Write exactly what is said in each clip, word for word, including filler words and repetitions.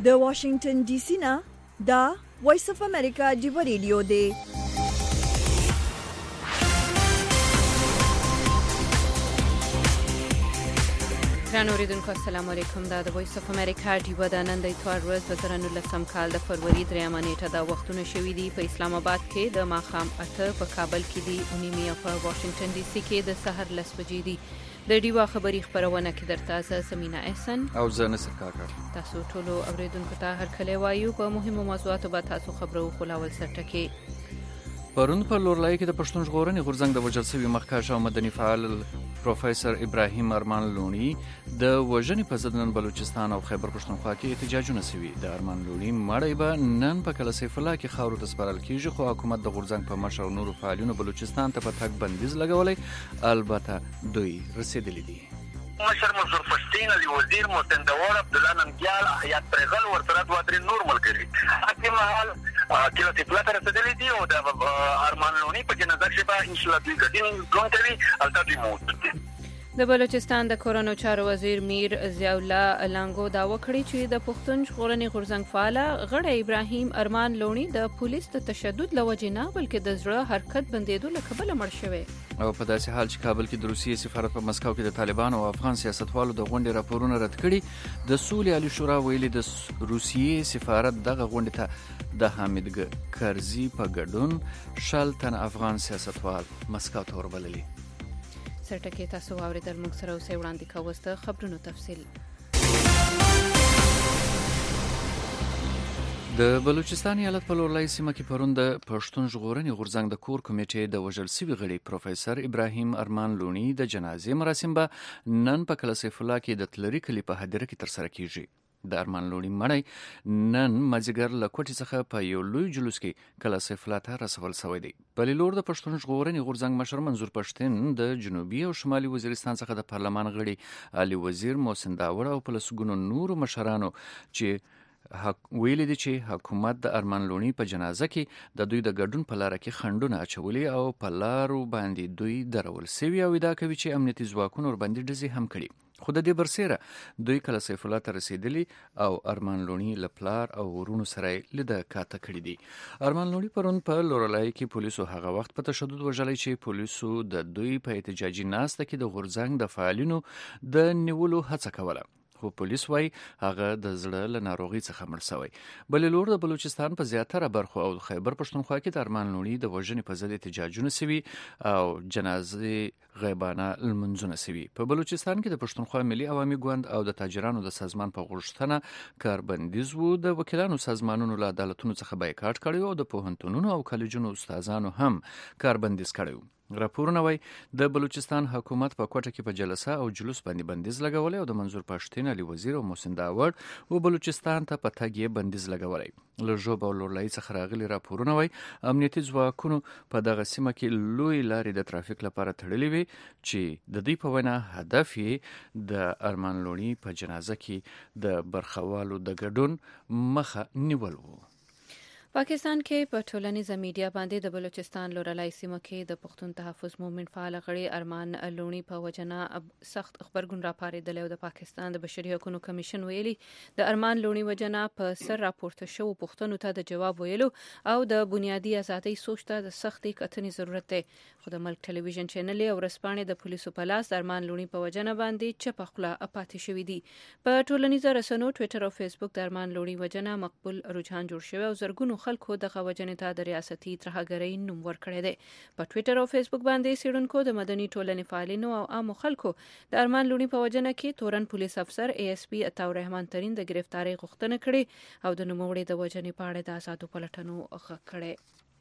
د واشنگټن ډي سي نه دا وایس اف امریکا دی ریډیو دی. ګران اوریدونکو السلام علیکم. دا د وایس اف امریکا ډیو د نن د اتوار ورځ د زر نه لسم کال د فروری درېیمه نیټه دا وختونه شوي دي. په اسلام آباد کې د ماښام اته، په کابل کې دي او نیمه، په واشنگټن ډي سي کې د سحر لس بجې دي. د ډیو خبری خبرونه کې درته زه سمینا احسن او زه نصر کاکړ. تاسو ټول اوریدونکو ته هر کله وایو په مهمو موضوعاتو به تاسو خبرو خلاول سرټکي. پرون په لورلای کې د پښتون ژغورنې غورځنګ د وژل شوي مخکښ او مدني فعال پروفیسور ابراهیم ارمان لونی د وژنې په ضد نن بلوچستان او خیبر پښتونخوا کې احتجاجونه شوي. د ارمان لونی مړی به نن په کله سیف الله کې خاورو ته سپارل کیږي، خو حکومت د غورځنګ په مشر او نورو فعالینو بلوچستان ته په تګ بندیز لګولی. البته دوی رسیدلی دي. مشر منصور پښتین، علی وزیر محسن داور، عبدالله ننګیال، حیات پرغل ورسره دوه درې نور ملګري حتی مهال کله سیفلا ته رسیدلی دي او د ارمان لونی په جنازه کې به ان شاء الله دوی ګډین ګون کوي البته دوی موت. د بلوچستان د کورونو چارو وزیر میر ضیاء الله لانګو دا وکړي چې د پښتون ژغورنې غورځنګ فعال غړی ابراهیم ارمان لونی د پولیس د تشدد لوجې نه بلکې د زړه حرکت بندیدو له کبله مړ شوی. او په داسې حال چې کابل کې د روسیې سفارت په مسکو کې د طالبانو او افغان سیاستوالو د غونډې راپورونه رد کړي. د سولې عالی شورا ویلي د روسیې سفارت دغه غونډې ته د حامد کرزي په ګډون شل تن افغان سیاستوال مسکو ته وربللي. سرټکي تاسو واوریدل، موږ سره اوسې وړاندې کوو د خبرونو تفصیل. د بلوچستان ایالت په لورلای سیمه کې پرون د پښتون ژغورنې غورځنګ د کور کمیټې د وژل شوي غړي پروفیسور ابراهیم ارمان لونی د جنازې مراسم به نن په کله سیف الله کې د تلری کلی په هدیره کې ترسره کیږي. د ارمان لونی مړی نن مازیګر له کوټې څخه په یو لوی جلوس کې کله سیف الله ته رسول شوی دی. بلې لور د پښتون ژغورنې غورځنګ مشر منظور پښتین د جنوبي او شمالي وزیرستان څخه د پارلمان غړي علي وزیر محسن داور او په لسګونو نورو مشرانو چې ویلي دي چې حکومت د ارمان لونی په جنازه کې د دوی د ګډون په لار کې خنډونه اچولي او په لارو باندې دوی درول سوي او ادعا کوي چې امنیتي ځواکونو ورباندې ډزې هم کړي. خو د دې برسېره دوی کله سیف الله ته رسیدلی او ارمان لونی له پلار او ورونو سره لیده کاته کړي دي. ارمان لونی پرون په لورلای کې پولیسو هغه وخت په تشدد وژلی چې پولیسو د دوی په احتجاجي ناسته کې د غورځنګ د فعالینو د نیولو هڅه کوله، خو پولیس وايي هغه د زړه له ناروغي څخه مړ شوی. بلې لور د بلوچستان په زیاتره برخو او خیبر پښتونخوا کې د ارمان لونی د وژنې په ضد احتجاجونه سوي او جنازې غیبانه لمنځونه سوي. په بلوچستان کې د پښتونخوا ملي عوامي ګوند او د تاجرانو د سازمان په غوښتنه کاربندیز وو. د وکیلانو سازمانونو له عدالتونو څخه بایکاټ کړی او د پوهنتونونو او کالجونو استادانو هم کاربندیز کړی. راپورونه وایي د بلوچستان حکومت په کوټه کې په جلسه او جلوس باندې بندیز لګولی او د منظور پښتین، علي وزیر او محسن داور او بلوچستان ته په تګ یې بندیز لګولی. له ژوب او لورلای څخه راغلي راپورونه وایي امنیتي ځواکونو په دغه سیمه کې لوی لارې د ترافیک لپاره تړلې وي چې د دوی په وینا هدف یې د ارمان لونی په جنازه کې د برخوالو د ګډون مخه نیول وو. پاکستان کې په ټولنیزه میډیا باندې د بلوچستان لورلای سیمه کې د پښتون تحفظ مومن فعال غړي ارمان لونی په وجنه سخت خبرګون راپاریدل او د پاکستان د بشري حقوقو کمیشن ویلي د ارمان لونی وجنه په سر راپورته شو پښتنو ته د جواب ویلو او د بنیادی ازادۍ سوچ ته د سختي کتنې ضرورت دی. خو د ملک ټلویزیون چینل او رسپانې د پولیسو په لاس ارمان لونی په وجنه باندې چپ خپل اپاتې شوې دي. په ټولنیزه رسنیو ټوئیټر او فیسبوک د ارمان لونی وجنه مقبول رجحان جوړ شوی او زرګونو خلکو دغه وجنې ته د ریاستي ترهګرۍ نوم ورکړی دی. په ټوئیټر او فیسبوک باندې څېړونکو د مدني ټولنې فعالینو او عامو خلکو د ارمان لونی په وجنه کې تورن پولیس افسر ای اس پی عطا الرحمن ترین د گرفتاری غوښتنه کړې او د نوموړي د وجنې په اړه د آزادو پلټنو غږ کړی.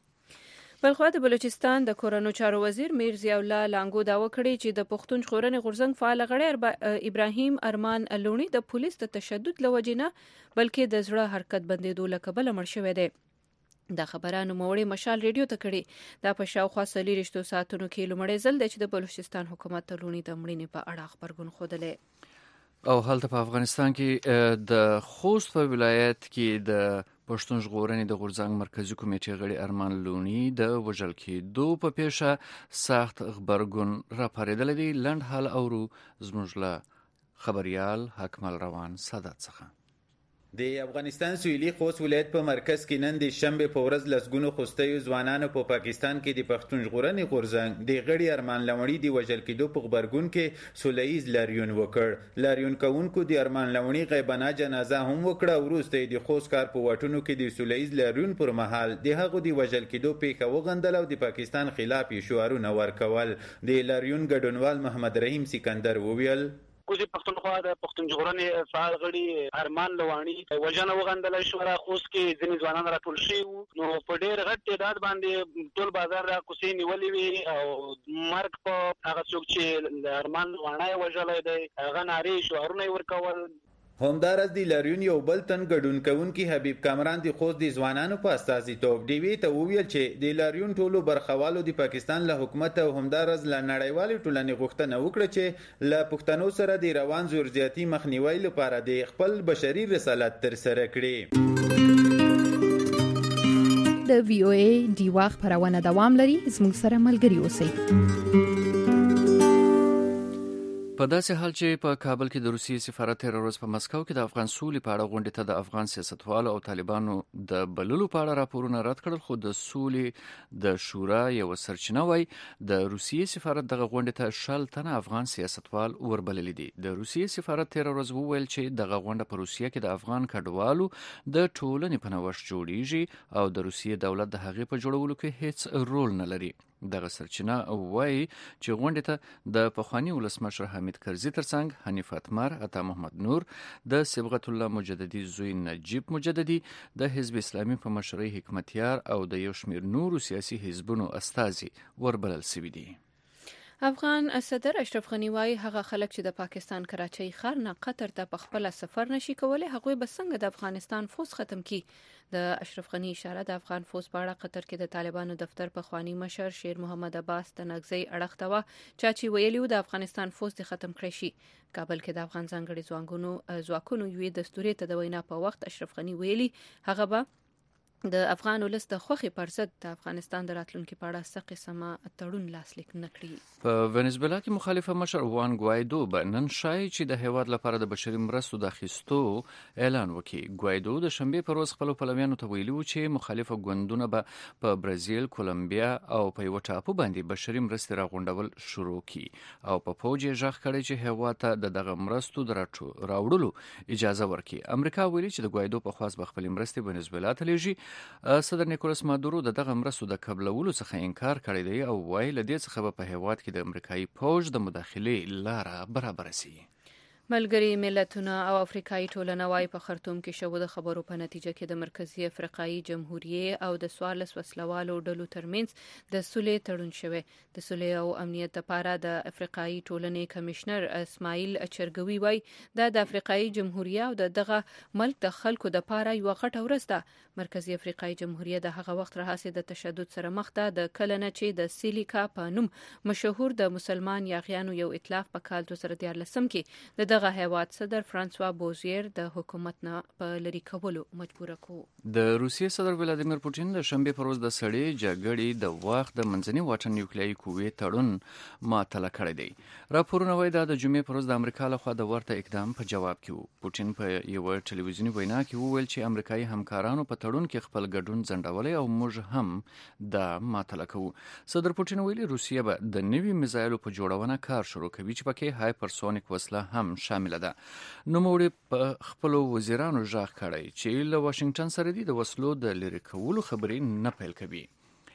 بلخوا د بلوچستان د کورونو چارو وزیر میر ضیاء الله لانګو دا وکړي چې د پښتون ژغورنې غورځنګ فعال غړی ابراهیم ارمان لونی د پولیس د تشدد لوجې نه بلکې د زړه حرکت بندیدو له کبله مړ شوی دی. دا خبره نوموړي مشال ریډیو ته کړې. دا په شاوخوا څلېرویشتو ساعتونو کې لومړی ځل دی چې د بلوچستان حکومت ته لونی د مړینې په اړه خبرګون ښودلی. او هلته په افغانستان کې د خوست په ولایت کې د پښتون ژغورنې د غورځنګ مرکزی کمیټې غړي ارمان لونی د وژل کېدو په پیښه سخت خبرګون راپارېدلی دی. لنډ حال اورو زموږ له خبریال حکمل روان سادات څخه. د افغانستان سویلي خوست ولایت په مرکز کې نن د شنبه په ورځ لسګونو خوستیو ځوانانو په پاکستان کې د پښتون ژغورنې غورځنګ د غړي ارمان لوڼي د وژل کېدو په غبرګون کې سولهییز لاریون وکړ. لاریون کوونکو د ارمان لوڼي غیبانه جنازه هم وکړه. وروسته د خوست کار په واټونو کې د سولهییز لاریون پر مهال د هغو د وژل کېدو پیښه وغندل او د پاکستان خلاف شعارونه ورکول. د لاریون ګډونوال محمد رحیم سکندر وویل کوزي پښتونخوا د پښتون ژغورنې فعال غړي ارمان لوانی وژنه وغندل شو. را خوست کې ځینې ځوانان راټول شوي وو، نو په ډېر غټ تعداد باندې ټول بازار را کوڅې نیولې وي او مرګ په هغه څوک چې ارمان لوانی وژلی دی هغه نارې شعارونه یې ورکول. همدارس د لاریون یو بل تن ګډون کوونکي حبیب کامران د خوست د ځوانانو په استازیتوب ډیوي ته وویل چې د لاریون ټولو برخوالو د پاکستان له حکومت او همدارس له نړیوالې ټولنې غوښتنه وکړه چې له پښتنو سره د روان زور زیاتی مخنیوي لپاره د خپل بشري رسالت ترسره کړي. د وی او ای دی واخ پرونه دوام لري. زموږ سره ملګري اوسئ. په داسې حال چې په کابل کې د روسیې سفارت تیر ورځ په مسکو کې د افغان سولې په اړه غونډې ته د افغان سیاستوالو او طالبانو د بللو په اړه راپورونه رد کړل، خو د سولې د شورا یو سرچینه وای د روسیې سفارت دغه غونډې ته شل تنه افغان سیاستوال وربللي دي. د روسیې سفارت تیر ورځ وویل چې دغه غونډه په روسیې کې د افغان کډوالو د ټولنې په نوښت جوړیږي او د روسیې دولت د هغې په جوړولو کې هیڅ رول نه لري. دغه سرچینه وایي چې غونډې ته د پخواني ولسمشر حمید کرزي ترڅنګ حنیف اتمر، عطا محمد نور، د صبغت الله مجددي زوی نجیب مجددي، د حزب اسلامي په مشرۍ حکمتیار او د یو شمېر نورو سیاسي حزبونو استازي وربلل شوي دي. افغان صدر اشرف غنی وايي هغه خلک چې د پاکستان کراچۍ ښار نه قطر ته په خپل سفر نشي کولای هغوی به څنګه د افغانستان فوز ختم کی. د اشرف غنی اشاره د افغان فوز په اړه قطر کې د طالبانو دفتر په خوانی مشر شیر محمد عباس تنګزی اړخ ته و چې ویلیو د افغانستان فوز د ختم کړی شي. کابل کې د افغان ځانګړي ځواکونو ځواکونو یوې دستوري ته د وینا په وخت اشرف غنی ویلي هغه به د افغان ولس د خوخي پر ضد د افغانستان د راتلونکي په اړه څه قسمه تړون لاسلیک نه کړي. په ونزویلا کې مخالفه مشر وان ګوایدو به نن شای چې د هیواد لپاره د بشري مرستو د اخیستو اعلان وکړي. ګوایدو د شنبه پر ورځ خپل پلویانو ته ویلي و چې مخالفه ګوندونه به په برازیل، کولمبیا او په یو ټاپو باندې بشري مرستې راغونډول شروع کړي او په فوج یې ژغ کړی چې هیواد ته د دغه مرستو د راوړلو اجازه ورکړي. امریکا ویلي چې د ګوایدو په خواست به خپل مرستې ونزویلا ته لیږي. صدر نیکولاس مادورو د دغه مرستو د قبلولو څخه انکار کړی دی او وایي له دې څخه به په هیواد کې د امریکایي فوج د مداخلې لاره برابر شي. ملګری ملتونه او افریقایي ټولنه وايي په خرطوم کې شوه د خبرو په نتیجه کې د مرکزی افریقایي جمهوریت او د سوالس وسلوالو ډلو ترمنځ د صلح تړون شوه. د صلح او امنیت لپاره د افریقایي ټولنې کمشنر اسماعیل چرګوي وايي دا د افریقایي جمهوریت او د دغه ملک د خلکو د لپاره یو غټه ورځ ده. مرکزی افریقایي جمهوریت د هغه وخت راهیسې د تشدد سره مخ ده د کلنه چې د سیلیکا په نوم مشهور د مسلمان یاغیانو یو ائتلاف په کال دوه زره دیارلسم کې د دغه هیواد صدر فرانسوا بوزیر د حکومت نه په لری کولو مجبور کو. د روسیې صدر ولادیمیر پوتین د شنبه پر ورځ د سړې جګړې د وخت د منځني واټن نیوکلیایي قوې تړون معطل کړی دی. راپورونه وايي دا د جمعې پر ورځ د امریکا لخوا د ورته اقدام په جواب کې وو. پوتین په یو ټلویزیونی وینا کې وویل چې امریکایي همکارانو په تړون کې خپل ګډون ځنډولې او موږ هم دا معطل کوو. صدر پوتین ویلي روسیه به د نوي میزایلو په جوړونه کار شروع کوي چې پکې هایپرسونیک وسله هم شامل ده. نوموړي په خپل وزیرانو ژغ کړی چې له واشنگټن سره د وسلو د لری کولو خبرې نه پیل کوي.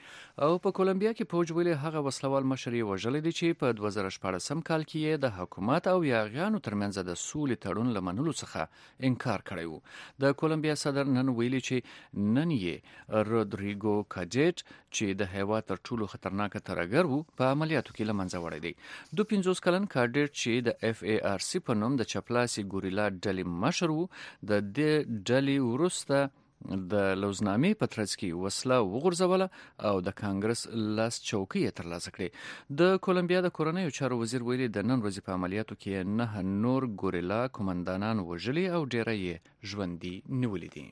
او په کولمبیا کې فوج ویلي هغه وسلوال مشر یې وژلی دی چې په دوه زره شپاړسم کال کې یې د حکومت او یاغیانو ترمنځ د سولې تړون له منلو څخه انکار کړی و. د کولمبیا صدر نن ویلي چې نن یې رودریګو کاجیټ چې د هیواد تر ټولو خطرناک ترهګر و په عملیاتو کې له منځه وړی دی. دو پنځوس کلن کاجیټ چې د اف ای آر سی په نوم د چپلاسي ګوریلا ډلې مشر و د دې ډلې وروسته د لوزنامې په ترڅ کې وسله وغورځوله او د کانګرس لاس چوکۍ یې ترلاسه کړې. د کولمبیا د کورنیو چارو وزیر ویلي د نن ورځې په عملیاتو کې نه نور ګوریلا کومندانان وژلي او ډیره یې ژوندي نیولي دي.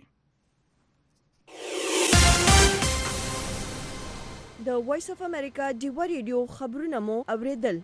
د وایس اف امریکا ډیوا ریډیو خبرونه مو اوریدل.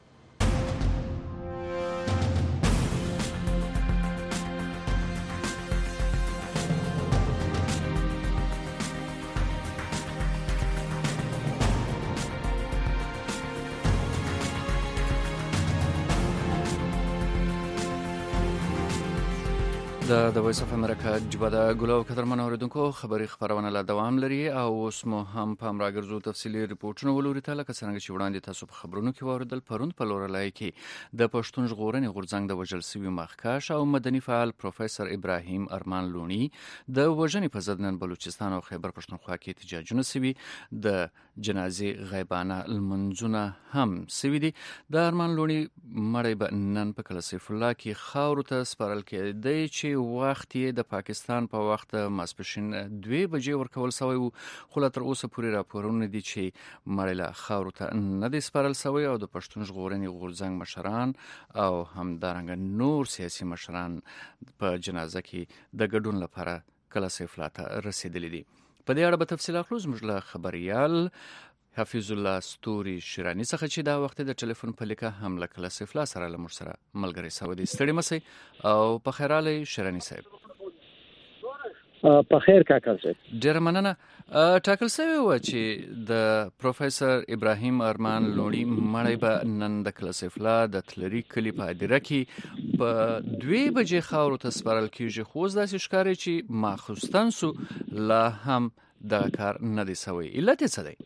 د د وایس اف امریکا جبه د ګلو قدرمن اوریدونکو خبري خبرونه لا دوام لري او اوس مو هم په امراګرزو تفصيلي ریپورتونه ولوري ته لکه څنګه چې وړاندې تاسو په خبرونو کې واردل پروند په لورلای کې د پښتون ژغورنې غورځنګ د وژل سوي مخکښ او مدني فعال پروفیسور ابراهیم ارمان لونی د وژنې په ضد نن بلوچستان او خیبر پښتونخوا کې احتجاجونه سوي د جنازې غیبانه المنځونه هم سوي دي د ارمان لونی مړی به نن په کلسیف الله کې خاور ته سپارل کېدی چې وخت یې د پاکستان په وخت ماسپښین دوه بجې ورکول شوی وو خو لا تر اوسه پورې راپورونه دي چې مړی له خاورو ته نه دی سپارل شوی او د پښتون ژغورنې غورځنګ مشران او همدارنګه نور سیاسي مشران په جنازه کې د ګډون لپاره کلسیف الله ته رسیدلي دي. په دې اړه به تفصیل اخلو زموږ له خبريال حفیظ الله ستوري شیرانی څخه چې دا وخت د ټلیفون په لیکه هم له کلسیف الله سره لمر سره ملګری سو دي. ستړي مسئ او په خیراله شیرانی صاحب. په خیر کاکل صاحب. ډیر مننه. ټاکل شوی و چې د پروفیسور ابراهیم ارمان لونی مړی به نن د کلسیف الله د تلری کلی په اداره کې په دوه بجې خاورو ته سپارل کیږي خو داسې ښکاري چې ماخوستن سو لا هم د کار نه دی سوی. علت څه دی؟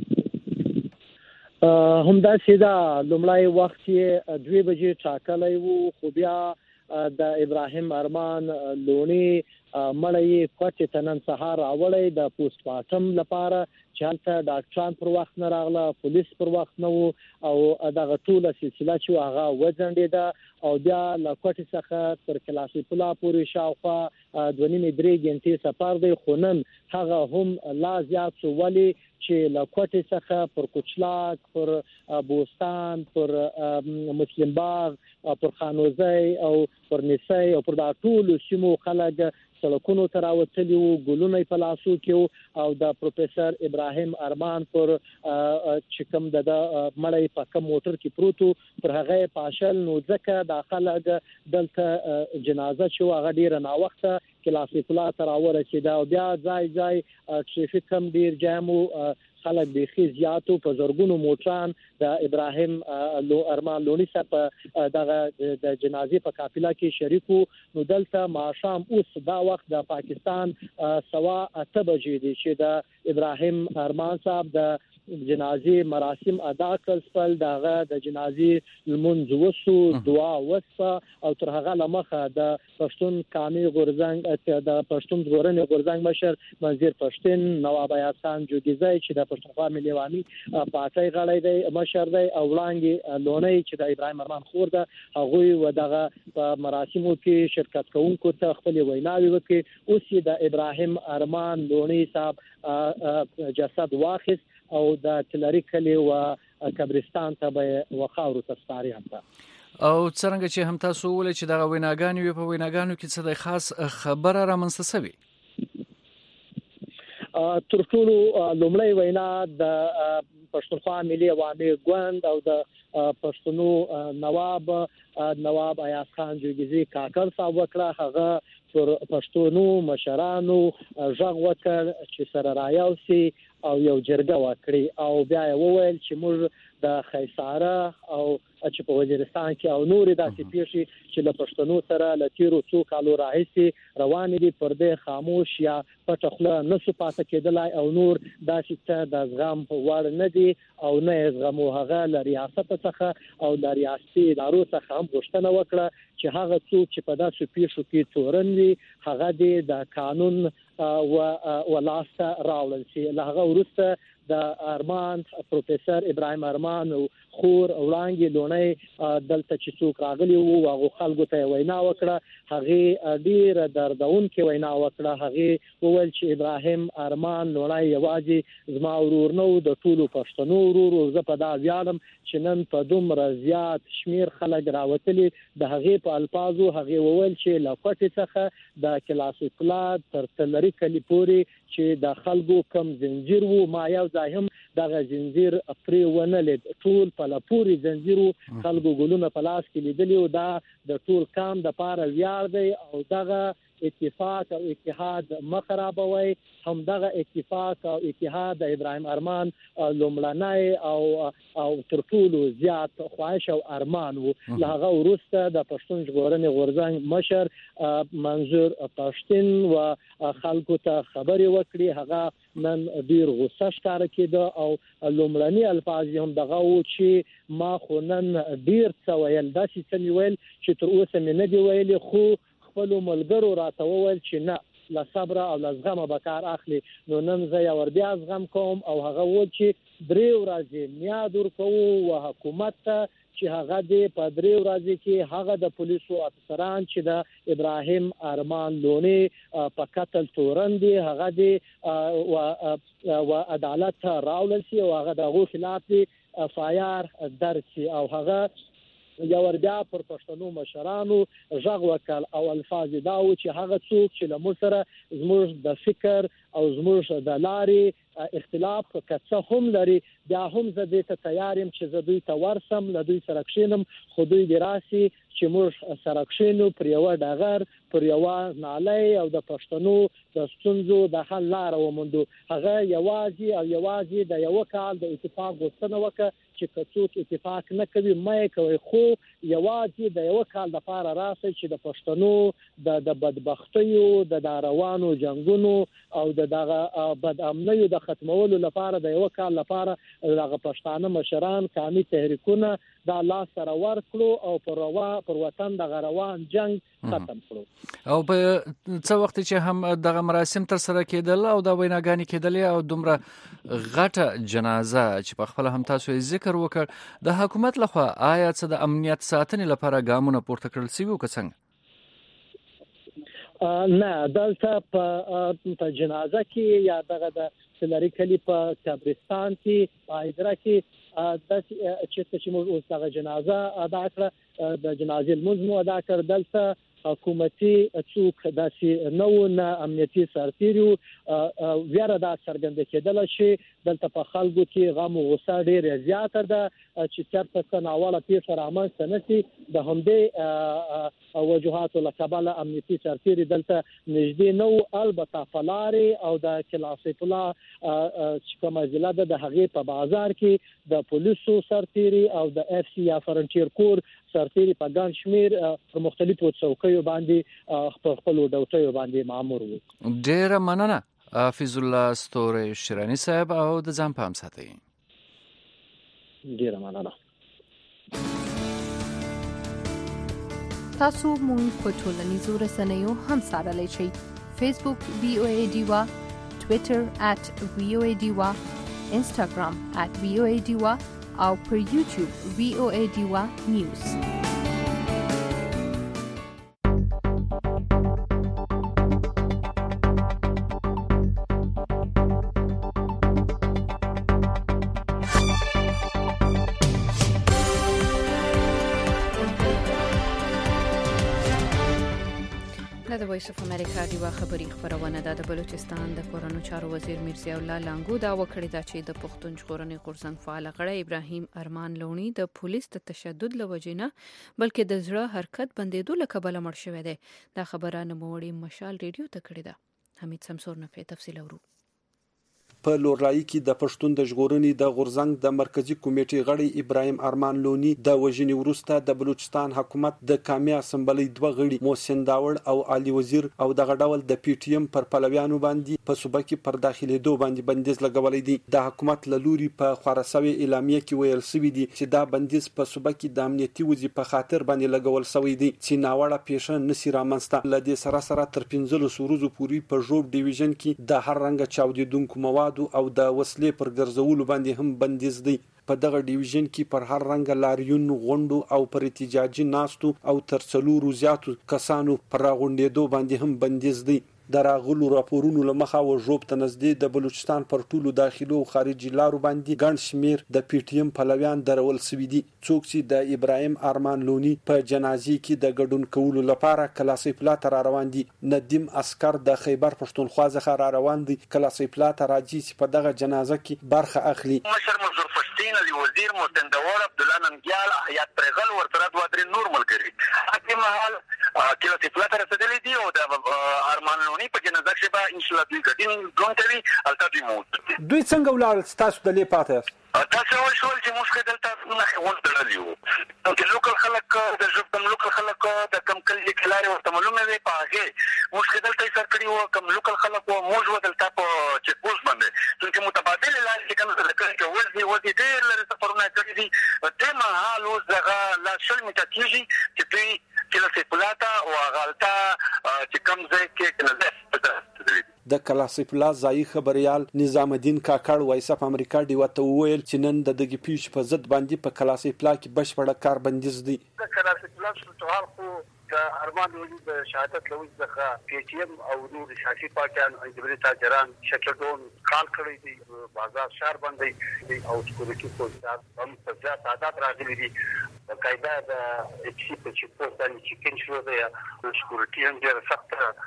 هم دا سیدا لومړی وخت یې دوه بجې ټاکلی وو خو بیا د ابراهیم ارمان لونی مړی کوټې ته نن سهار راوړی د پوسټ مارټم لپاره چې هلته ډاکټران پر وخت نه راغله پولیس پر وخت نه وو او دغه ټوله سلسله چې هغه وځنډېده او بیا له کوټې څخه تر کلاسیف الله پورې شاوخوا دوه نیمې درې ګنټې سفر دی خو نن هغه هم لا زیات شو ولې چې له کوټې څخه پر کوچلاک پر بوستان پر مسلم باغ پر خانوزی او پر نسای او پر دا ټول سیمو خلک سړکونو ته راوتلي وو ګلونه په لاسو کې او د پروفیسور ابراهیم ارمان پر چې کوم د مړی په کوم موټر کې پروتو پر هغه پاشل نو ځکه د خلک دلته جنازه شو هغه ډیره نا وخته کلاسیف الله ته راورسېده او بیا ځای ځای ټریفیک هم ډیر جام وو خلک بیخي زیاتو په زرګونو موټران د ابراهیم ارمان لونی صاحب دغه د جنازې په قافله کې شریکو نو دلته ماښام اوس دا وخت د پاکستان سوا اته بجې دي چې د ابراهیم ارمان صاحب د جنازې مراسم ادا کړل سپل دغه د جنازې لمونځ وسو دعا وسه او تر هغه لمخه د پښتون قومي غورځنګ د پښتون ژغورنې غورځنګ مشر منظر پښتون نواب ایاز خان جوګیزی چې د پښتونخوا ملي عوامي پارټۍ غړی دی مشر دی او وړاندې لونی چې د ابراهیم ارمان خور ده هغوی و دغه په مراسمو کې شرکت کوونکو ته خپل ویناوي وکړي اوس د ابراهیم ارمان لونی صاحب جسد واخیست او د تلری کلی و قبرستان ته به وخاورو ته سپاري هم او څنګه چې هم تاسو ولې چې دغه ویناګانې وي په ویناګانو کې څه د خاص خبره رامنځته شوې تر ټولو لومړی وینا د پښتونخوا ملي عوامي ګوند او د پښتنو نواب نواب ایاز خان جوګیزی کاکړ صاحب وکړه هغه پر پښتونو مشرانو ژغ وکړ چې سره رايوسي او یو جرګه وکړي او بیا وویل چې موږ د خیساره او چې په وزیرستان کې او نور داسې پیښې چې له پښتنو سره له تیرو څو کالو راهیسې روانې دي پر دې خاموش یا پټه خوله نسو پاتې کېدلای او نور داسې څه د زغم وړ نه دي او نه زغمو هغه له ریاست څخه او د ریاستي ادارو څخه هم غوښتنه وکړه چې هغه څوک چې په داسې پیښو کې تورن وي هغه دې د قانون و ولاسته راوړل شي له هغه وروسته د ارمان پروفیسور ابراهیم ارمان او خور وړاندې لونی دلته چې څوک راغلی وو هغه خلکو ته وینا وکړه هغه ډیر دردونکې وینا وکړه هغه وویل چې ابراهیم ارمان لونی یوازې زما ورور نو د ټولو پښتنو ورور او زه په دا ویاړم چې نن په دومره زیات شمیر خلک راوتلي د هغه په الفاظو هغه وویل چې له کوټې څخه د کلاسیک الله تر تلری کلی پورې چې د خلکو کم زنجیر وو ما یو ځای هم دغه زنجیر پرې ونه لید ټول په لپوري زنجیرو خلکو ګلونه په لاس کې لیدلی او دا د ټول کام د پاره ویاړ دی او دغه اتفاق او اتحاد مخربوي. هم دغه اتفاق او اتحاد د ابراهیم ارمان لومړنی او او تر ټولو زیات خواهش او ارمان وو. لهغه وروسته د پښتون ژغورنې غورځنګ مشر منظور پښتون و خلکو ته خبرې وکړي. هغه نن ډیر غوسه ښکاره کېده او لومړني الفاظ هم دغه و چې ما خو نن ډیر څه ویل، داسې څه مې ویل چې تر اوسه مې نه دي ویلي، خو خپلو ملګرو راته وویل چې نه له صبر او له زغمه به کار اخلي. نو نن زه یو ور بیا زغم کوم او هغه و چې درې ورځې میاد ورکوو و حکومت ته چې هغه د په درې ورځې کې هغه د پولیسو افسران چې د ابراهیم ارمان لونی په قتل تورن دي هغه د و عدالت راولل شي او هغه د غو خلاف اف آی آر درج شي او هغه یو ور بیا پر پښتنو مشرانو ژغ وکړ او الفاظ دا و چې هغه څوک چې له موږ سره زموږ د فکر او زموږ د لارې اختلاف کڅه هم لري، بیا هم زه دې ته تیار یم چې زه دوی ته ورسم، له دوی سره کښېنم، خو دوی دې راسي چې موږ سره کښېنو پر یوه ډغر، پر یوه نالۍ او د پښتنو د ستونزو د حل لاره وموندو. هغه یوازې او یوازې د یوه کال د اتفاق غوښتنه وکړه چې که څوک اتفاق نه کوي مه یې کوئ، خو یوازې د یوه کال دپاره راسئ چې د پښتنو د د بدبختیو د دا روانو جنګونو او د دغه بد امنیو د ختمولو لپاره د یوه کال لپاره دغه پښتانه مشران قامي تحریکونه دا لاس سره ورکړو او پر روا پر وطن دغه روان جنګ ختم کړو. او په څه وخت چې هم دغه مراسم تر سره کېدل او د ویناګانې کېدلې او دومره غټه جنازه چې په خپل هم تاسو یې ذکر وکړ، د حکومت لخوا آیا څه د امنیت ساتنې لپاره ګامونه پورته کړل شوي وو که څنګه؟ نه، دلته په جنازه کې یا دغه د سلری کلی په قبرستان کې په هدیره کې داسې چېرته چې موږ اوس دغه جنازه ادا کړه، د جنازې لمونځ مو ادا کړ، دلته حکومتي څوک داسې نه و، نه امنیتي سرتیري وو. ویره دا څرګنده کېدله چې دلته په خلکو کې غم او غوسه ډېره زیاته ده چې چېرته څه ناوړه پیښه رامنځته نه شي. د همدې وجوهاتو له کبله امنیتي سرتیري دلته نږدې نه وو. البته په لارې او د کلاسیف الله چې کومه ضلع ده د هغې په بازار کې د پولیسو سرتیري او د اف سی یا فرنټیر کور سرتیري په ګڼ شمېر په مختلفو څوکیو باندې په خپلو ډوټیو باندې مامور وو. ډېره مننه حافظ الله ستوری شیراني صاحب او د ځان پام ساتئ. ډېره مننه. تاسو مونږ په ټولنیزو رسنیو هم څارلی شئ. فیسبوک وی او ای ډیوا، ټویټر ات وی او ای ډیوا، انسټاګرام ات وی او ای ډیوا او پر یوټیوب وی او ای ډیوا نیوز. د وایس اف امریکا دیوا خبری خبرونه ده. د بلوچستان د کورونو چارو وزیر میرزا الله لانګو دا وکړی دا چې د پښتون ژغورنې غورځنګ فعال غړی ابراهیم ارمان لونی د پولیس د تشدد لوجینه بلکې د زړه حرکت بندیدو لکبل مړ شوی دی. دا خبره نوموړي مشال ریډیو ته کړې ده. حمید سمسور نه په تفصیل اورو. په لورلای کې د پښتون د ژغورنې د غورځنګ د مرکزی کمیټې غړی ابراهیم ارمان لونی د وژنې وروسته د بلوچستان حکومت د قومي اسمبلی دوه غړي محسن داوړ او علي وزیر او دغه ډول د پی ټی ایم پر پلویانو باندې په صوبه کې پر داخلي دوه باندې بندیز لګولې دي. د حکومت له لوري په خوراسوي اعلامیه کې ویل شوی دی چې دا بندیز په صوبه کې د امنیتي وضعیت په خاطر باندې لګول شوی دی چې ناوړه پیښه نسی رامنځته. لدې سره سره تر پنځلس ورځې پورې په ژوب ډیویژن کې د هر رنګ چاودیدونکو مواد او د وسلې پر ګرځولو باندې هم بندیز دی. په دغه ډیویژن کې پر هر رنګ لاریون غونډو او پر احتجاجي ناستو او تر څلورو زیاتو کسانو پر غونډېدو باندې هم بندیز دی. د راغلو راپورونو لمخه وژوب ته نږدې د بلوچستان پر ټولو داخلي او خارجي لارو باندې ګڼ شمیر د پی ټی ایم پلویان درول سوي دي. څوک چې د ابراهیم ارمان لونی په جنازې کې د ګډون کولو لپاره کلاسي پلاټ را روان دي. ندیم اسکر د خیبر پښتونخوا څخه را روان دي. کلاسي پلاټ راځي چې په دغه جنازه کې برخه اخلي. مشر منظور فشتین دی وزیر مستندور عبدالله ننګیال حیات پرغل ورته دوه درې نور ملګري حتی مهال کلاسي پلاټ رسېدلې دي او د ارمان لونی په جنازه کې به ان شاء الله دوی ګډون ګډون کوي البته دوی موت دوی څنګه ولاړ تاسو د لې پاتې تاسو ول شول چې موږ دلته نه خون درلو نو چې لوکل خلک د ژوند لوکل خلک د کم کلی کلاري ورته معلومه وي پاګه موږ دلته یې سر کړی و کم لوکل خلک و موږ ودلته په چیک پوسټ باندې چې متبادل لارې چې کوم څه کوي چې ورځي ورځي ډېر لري سفرونه کوي دي د مهال اوس دغه لا شل میټه کیږي چې دوی کلاسي پلاټا او غلطه چې کوم ځای کې کنه د کلاسي پلاټ ځای خبريال نظام الدین کاکړ وایسف امریکا دی وته ویل چې نن د دغه پیښ په ضد باندې په کلاسي پلاټ کې بشپړه کار بندیز دي. د کلاسي پلاټ څخه خو د ارمان لونی د شهادت لوي څخه پی ټی ایم او نور سیاسي پارټیان او د تاجران شټډون کال کړی دي بازار شهر باندې او سکیورټي فورسز هم په تعداد راغلي دي. قاعده د اچ سی په چې په ځان چې کین شو دی او سکیورټي هم ډېر سخت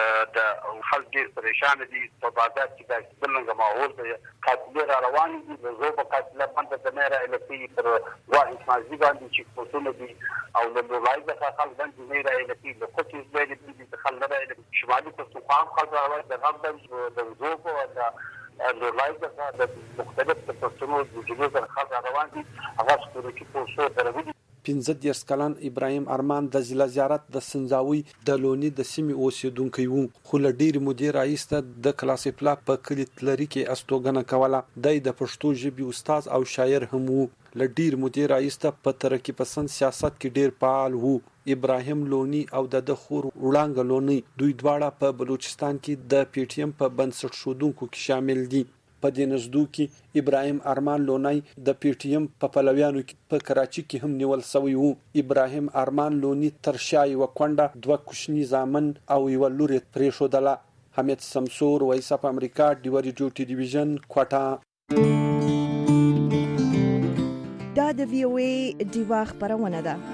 د خلک ډېر پریشان دي په بازار کې د بلنګ ماحول دی قاتل روان دي د زوب قاتل باندې د مېرا الپی پر واحد مازی باندې چې پوسونه دي او د لایز څخه خلک باندې مېرا الپی د کوټیز باندې د خلک د شمالي پښتونخوا خلک راوړل د غږ د زوب او د د لایز څخه د مختلف پښتونو د جنوب خلک روان دي هغه سکیورټي فورسز دروي. پنځه دیرش کلن ابراهیم ارمان د ضلع زیارت د سنځاوي د لونی د سیمې اوسیدونکی وو خو له ډېر مدیر رئیس د کلاسي پلاټ په کلی تلری کې استوګنه کوله. د پښتو ژبې استاد او شاعر هم وو. له ډېر مدیر رئیس په ترقی پسند سیاست کې ډېر فعال وو. ابراهیم لونی او د خور وړانګ لونی دوی دواړه په بلوچستان کې د پی ټی ایم په بنسټ شودونکو کې شامل دي. په دې نزدو کې ابراهیم ارمان لونی د پی ټی ایم په پلویانو کې په کراچي کې هم نیول شوی وو. ابراهیم ارمان لونی تر شای وکونډه دوه کوچني زامن او یو لور پرې شودله. حمید سمسور وایسف امریکا دی ریډیو ټلویزیون کوټه. دا د وی او ای دیوا خبرونه ده.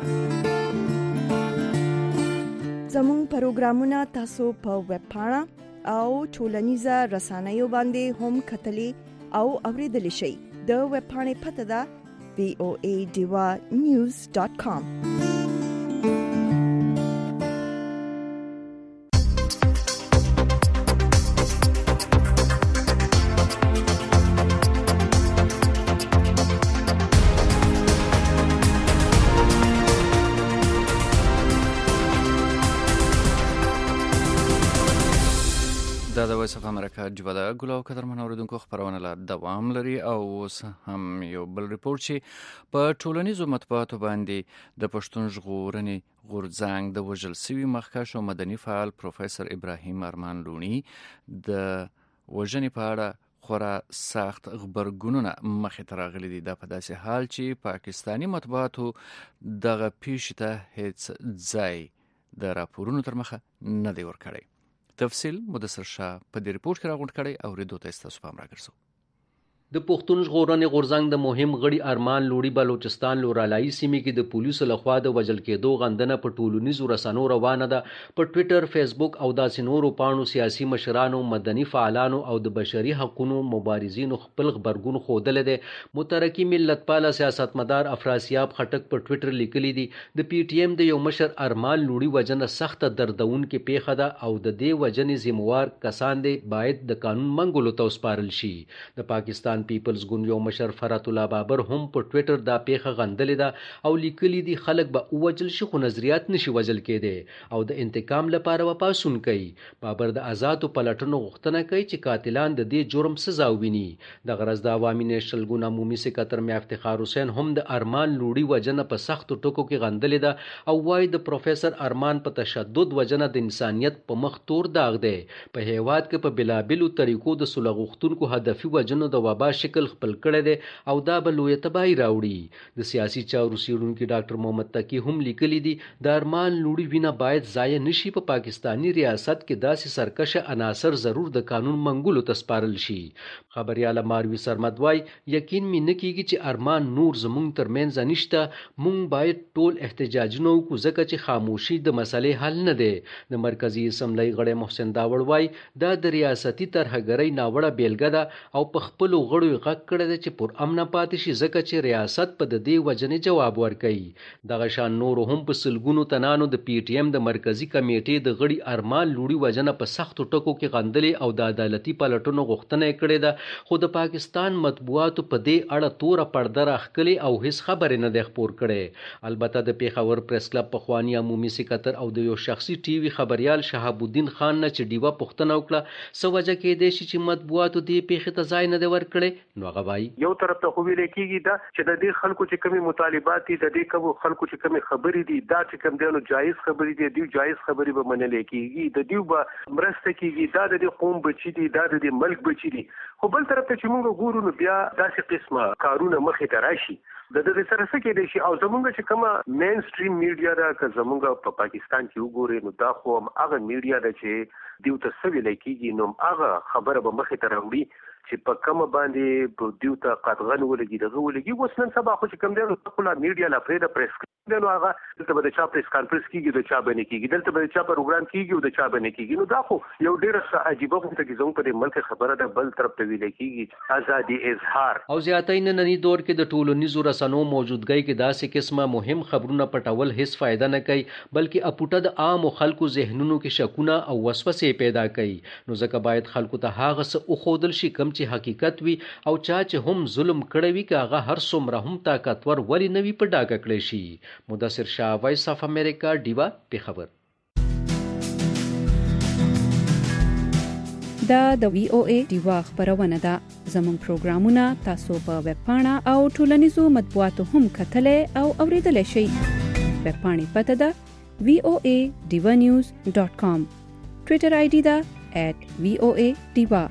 زموږ پروګرامونه تاسو په ویب پاڼه او ټولنیزه رسنیو باندې هم کتلی او اوریدلی شئ. د ویب پاڼې پته ده وی او ای دیوا نیوز ډاټ کام. دا د وایس اف امریکا جوبه ده. ګل او قدرمن اوریدونکو خبرونه لا دوام لري او اوس هم یو بل ریپورت چې په ټولنیزو مطبوعاتو باندې د پښتون ژغورنې غورځنګ د وژل سوي مخکښ او مدني فعال پروفیسور ابراهیم ارمان لونی د وژنې په اړه خورا سخت خبرګونونه مخې ته راغلي دي. دا په داسې حال چې پاکستاني مطبوعاتو دغه پیښې ته هیڅ ځای د راپورونو تر مخه نه دی ورکړی. تفصیل مدثر شاه په دې ریپورت کې راغونډ کړي او ریډو ته تاسو پام راګرځو. د پښتون ژغورنې غورځنګ د مهم غړي ارمان لوړی بلوچستان لورالای سیمې کې د پولیسو لخوا د وژل کېدو غندنه په ټولنیزو رسنیو روانه ده. په ټوئیټر، فیسبوک او داسې نورو پاڼو سیاسي مشرانو، مدني فعالانو او د بشري حقوقو مبارزینو خپل خبرګون ښودلی دی. مترقي ملتپاله سیاستمدار افراسیاب خټک په ټوئیټر لیکلی دی د پی ټی ایم د یو مشر ارمان لوړی وژنه سخته دردونکې پیښه ده او د دې وژنې ذمہوار کسان دي باید د قانون منګولو ته وسپارل شي. د پاکستان پیپلز ګوند یو مشر فرات الله بابر هم په ټوئیټر دا پیښه غندلې ده او لیکلي دي خلک به ووجل شي خو نظریات نشي وژل کېدی او د انتقام لپاره وپاسون کوي. بابر د آزادو پلټنو غوښتنه کوي چې قاتلان د دې جرم سزا وویني. د غرض د عوامي نیشنل ګوند عمومي سکرټر میا افتخار حسین هم د ارمان لوړی وژنه په سختو ټکو کې غندلې ده او وايي د پروفیسور ارمان په تشدد وژنه د انسانیت په مخ تور داغ دی. په هیواد کې په بلابلو طریقو د صلح غوښتونکو هدفي وژنو د وبا تباه شکل خپل کړی دی او دا به لویه تباهي راوړي. د سیاسي چارو څیړونکي ډاکټر محمد تقي هم لیکلي دي د ارمان لوڼي وینه باید ضایع نشي. په پاکستاني ریاست کې داسې سرکشه عناصر ضرور د قانون منګولو ته سپارل شي. خبرياله ماروي سرمد وای یقین مې نه کیږي چې ارمان نور زمونږ ترمنځ نشته. مونږ باید ټول احتجاجونه وکړو ځکه چې خاموشي د مسلې حل نه دی. د مرکزی اسمبلی غړی محسن داوړ وای دا د ریاستي ترهګرۍ ناوړه بیلګه ده او په خپلو غړو یې غږ کړی دی چې پر امنه پاتې شي ځکه چې ریاست په د دې وجنې جواب ورکوي. دغه شان نورو هم په سلګونو تنانو د پی ټی ایم د مرکزی کمیټې د غړي ارمان لوړي وجنه په سختو ټکو کې غندلې او د عدالتي پلټونو غوښتنه یې کړې ده. خو د پاکستان مطبوعاتو په دې اړه توره پرده راښکلې او هیڅ خبرې نه دی خپور کړی. البته د پیښور پریس کلب پخوانی عمومي سکرټر او د یو شخصي ټي وي خبريال شهاب الدین خان نه چې ډیوه پوښتنه وکړه څه وجه کېدای شي چې مطبوعاتو دې پیښې ته ځای نه دی ورکړی. نو هغه وایي یو طرف ته خو ویل کېږي دا چې د دې خلکو چې کومې مطالبات دي د دې کوم خلکو چې کومې خبرې دي دا چې کوم دی نو جایز خبرې دي دوی جایز خبرې به منل کېږي د دوی به مرسته کېږي دا د دې قوم بچي دي دا د دې ملک بچي دي. خو بل طرف ته چې موږ ګورو نو بیا داسې قسمه کارونه مخې ته راشي د دې سره څه کېدای شي او زمونږ چې کومه مین سټریم میډیا ده که زمونږ په پاکستان کې وګورئ نو دا خو هغه میډیا ده چې دیو ته څه ویلی کېږي نو هغه خبره به مخې ته راوړي چې په کومه باندې په دیو ته قدغن ولګي دغه ولګي. اوس نن سبا خو چې کوم دی نو خپله میډیا لا پرېږده پریس دی نو هغه دلته به د چا پریس کانفرنس کېږي د چا به نه کېږي دلته به د چا پروګرام کېږي او د چا به نه کېږي. نو دا خو یو ډېره عجیبه غوښته کې زموږ په دې ملک خبره ده. بل طرف ته ویلی کېږي ازادي اظهار او زیاتې ننني دور کې د ټولنیزو رسنو موجودګۍ کې داسې قسمه مهم خبرونه پټول هیڅ فایده نه کوي بلکې اپوټه د عامو خلکو ذهنونو کې شکونه او وسوسې پیدا کوي. نو ځکه باید خلکو ته هغه څه وښودل شي کوم چې حقیقت وي او چا چې هم ظلم کړی وي که هغه هر څومره هم طاقتور ولې نه وي په ډاګه کړی شي. مدثر شاه وایس اف امریکا ډیوا پیښور. دا د وی او ای ډیوا خبرونه ده. زموږ پروګرامونه تاسو په ویب پاڼه او ټولنیزو مطبوعاتو هم کتلای او اوریدلای شئ. ویب پاڼې پته ده وی او ای ډیوا نیوز ډاٹ کام. ټویټر آی ډي ده ایٹ وی او ای ډیوا.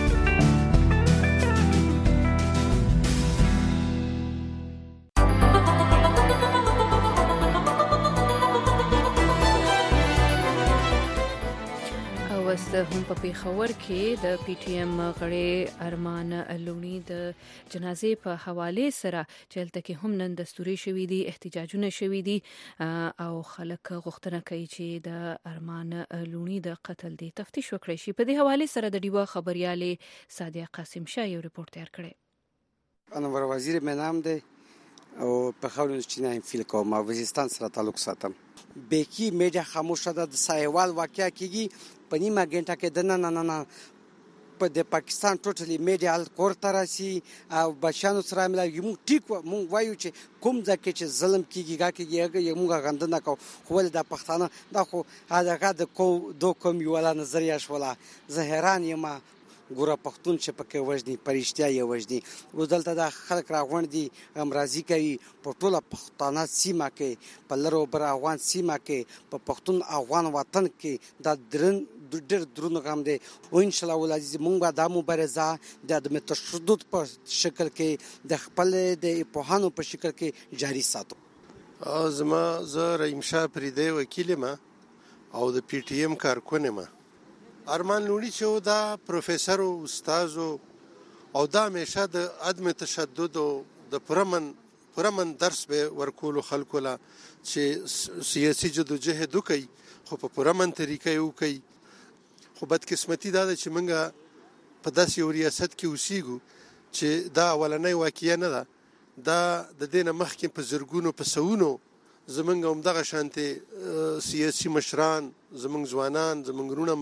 هم په پیښور کې د پی ټی ایم غړي ارمان لوڼي د جنازې په حواله سره چلته کې هم نن دستوري شوې دي احتجاجونه شوې دي او خلک غوښتنه کوي چې د ارمان لوڼي د قتل دی تفتیش وکړي شي. په دې حواله سره د ډیوا خبرياله سادیا قاسم شاه یو رپورت تیار کړی. انور وزیر مې نام دی او په خاورین چینه فیل کوم وزیرستان سره تعلق ساتم. بیکی میډیا خاموشه ده د سایوال واقعیا کیږي په نیمه غنټه کې د نن نن نه په د پاکستان ټوټلی میډیا ال کور تراسي او بچانو سره ملګری موږ ټیک موږ وایو چې کوم ځکه چې ظلم کیږي کیږي یو موږ غندنه کو خو د پښتانه دا خو هغه د کو دو کوم یو ولا نظریه شولا زهران یما ګوره پښتون چې پکې وژني پرشتیا یې وژني و دلته د خلک راغونډ دي امراضي کوي په ټوله پښتانه سیمه کې په لرو بر افغان سیمه کې په پښتون افغان وطن کې د درن ډېر درنو غم دي او ان شاء الله ولازم موږ د مبارزه د عدم تشدد په شکل کې د خپل د پوهانو په شکل کې جاری ساتو. زما زه رحیم شاه پریدی وکیل ما او د پی ټی ایم کارکون ما. ارمان لوڼي چې دا پروفیسور او استاد او دا همیشه د عدم تشدد او د پرمن پرمن درس به ورکول خلکو لا چې سیاسي جدوجہد وکي خو په پرمن طریقې وکي. خو بدقسمتي دا ده چې موږ په داسې یو ریاست کې اوسېږو چې دا اولنۍ واقعه نه ده دا د دې نه مخکې په زرګونو په سوونو زمونږ هم دغه شانتې سیاسي مشران زمونږ ځوانان زمونږ وروڼه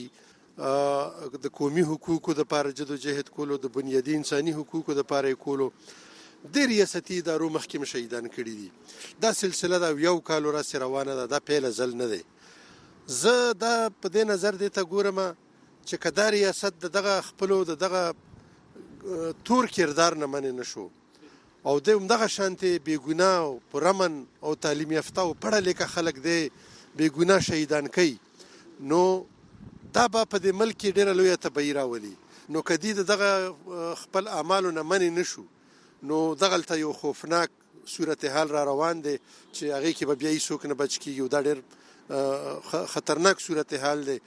ملګري د قومي حقوقو دپاره جدوجهد کولو د بنیادي انساني حقوقو دپاره یې کولو د ریاستي ادارو مخکې شهیدان کړي دي. دا سلسله د یو کال وراسې روانه ده دا پیله ځل نه دی. زه دا په دې نظر دې ته ګورم چې که دا ریاست د دغه خپلو د دغه تور کردار نه منې نه شو او د همدغه شانتې بېګناه او پرامن او تعلیم یافته او پړه لیکه خلک دی بېګناه شهیدان کوي نو دا به په دې ملک کې ډېره لویه تبعي راولي. نو کدی دغه خپل اعمالو نه منې نشو نو دغلته یو خوفناک صورتحال را روان دی چې هغې کې به بیا هیڅوک نه بچ کېږي او دا ډېر خطرناک صورتحال دی.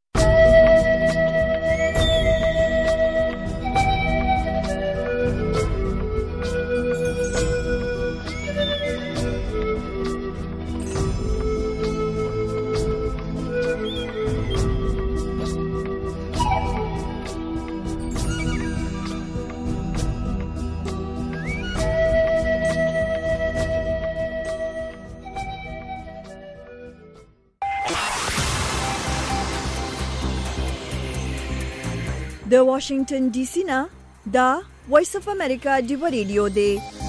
د واشنگټن ډي سي نه دا وایس اف امریکا دی ریډیو دی.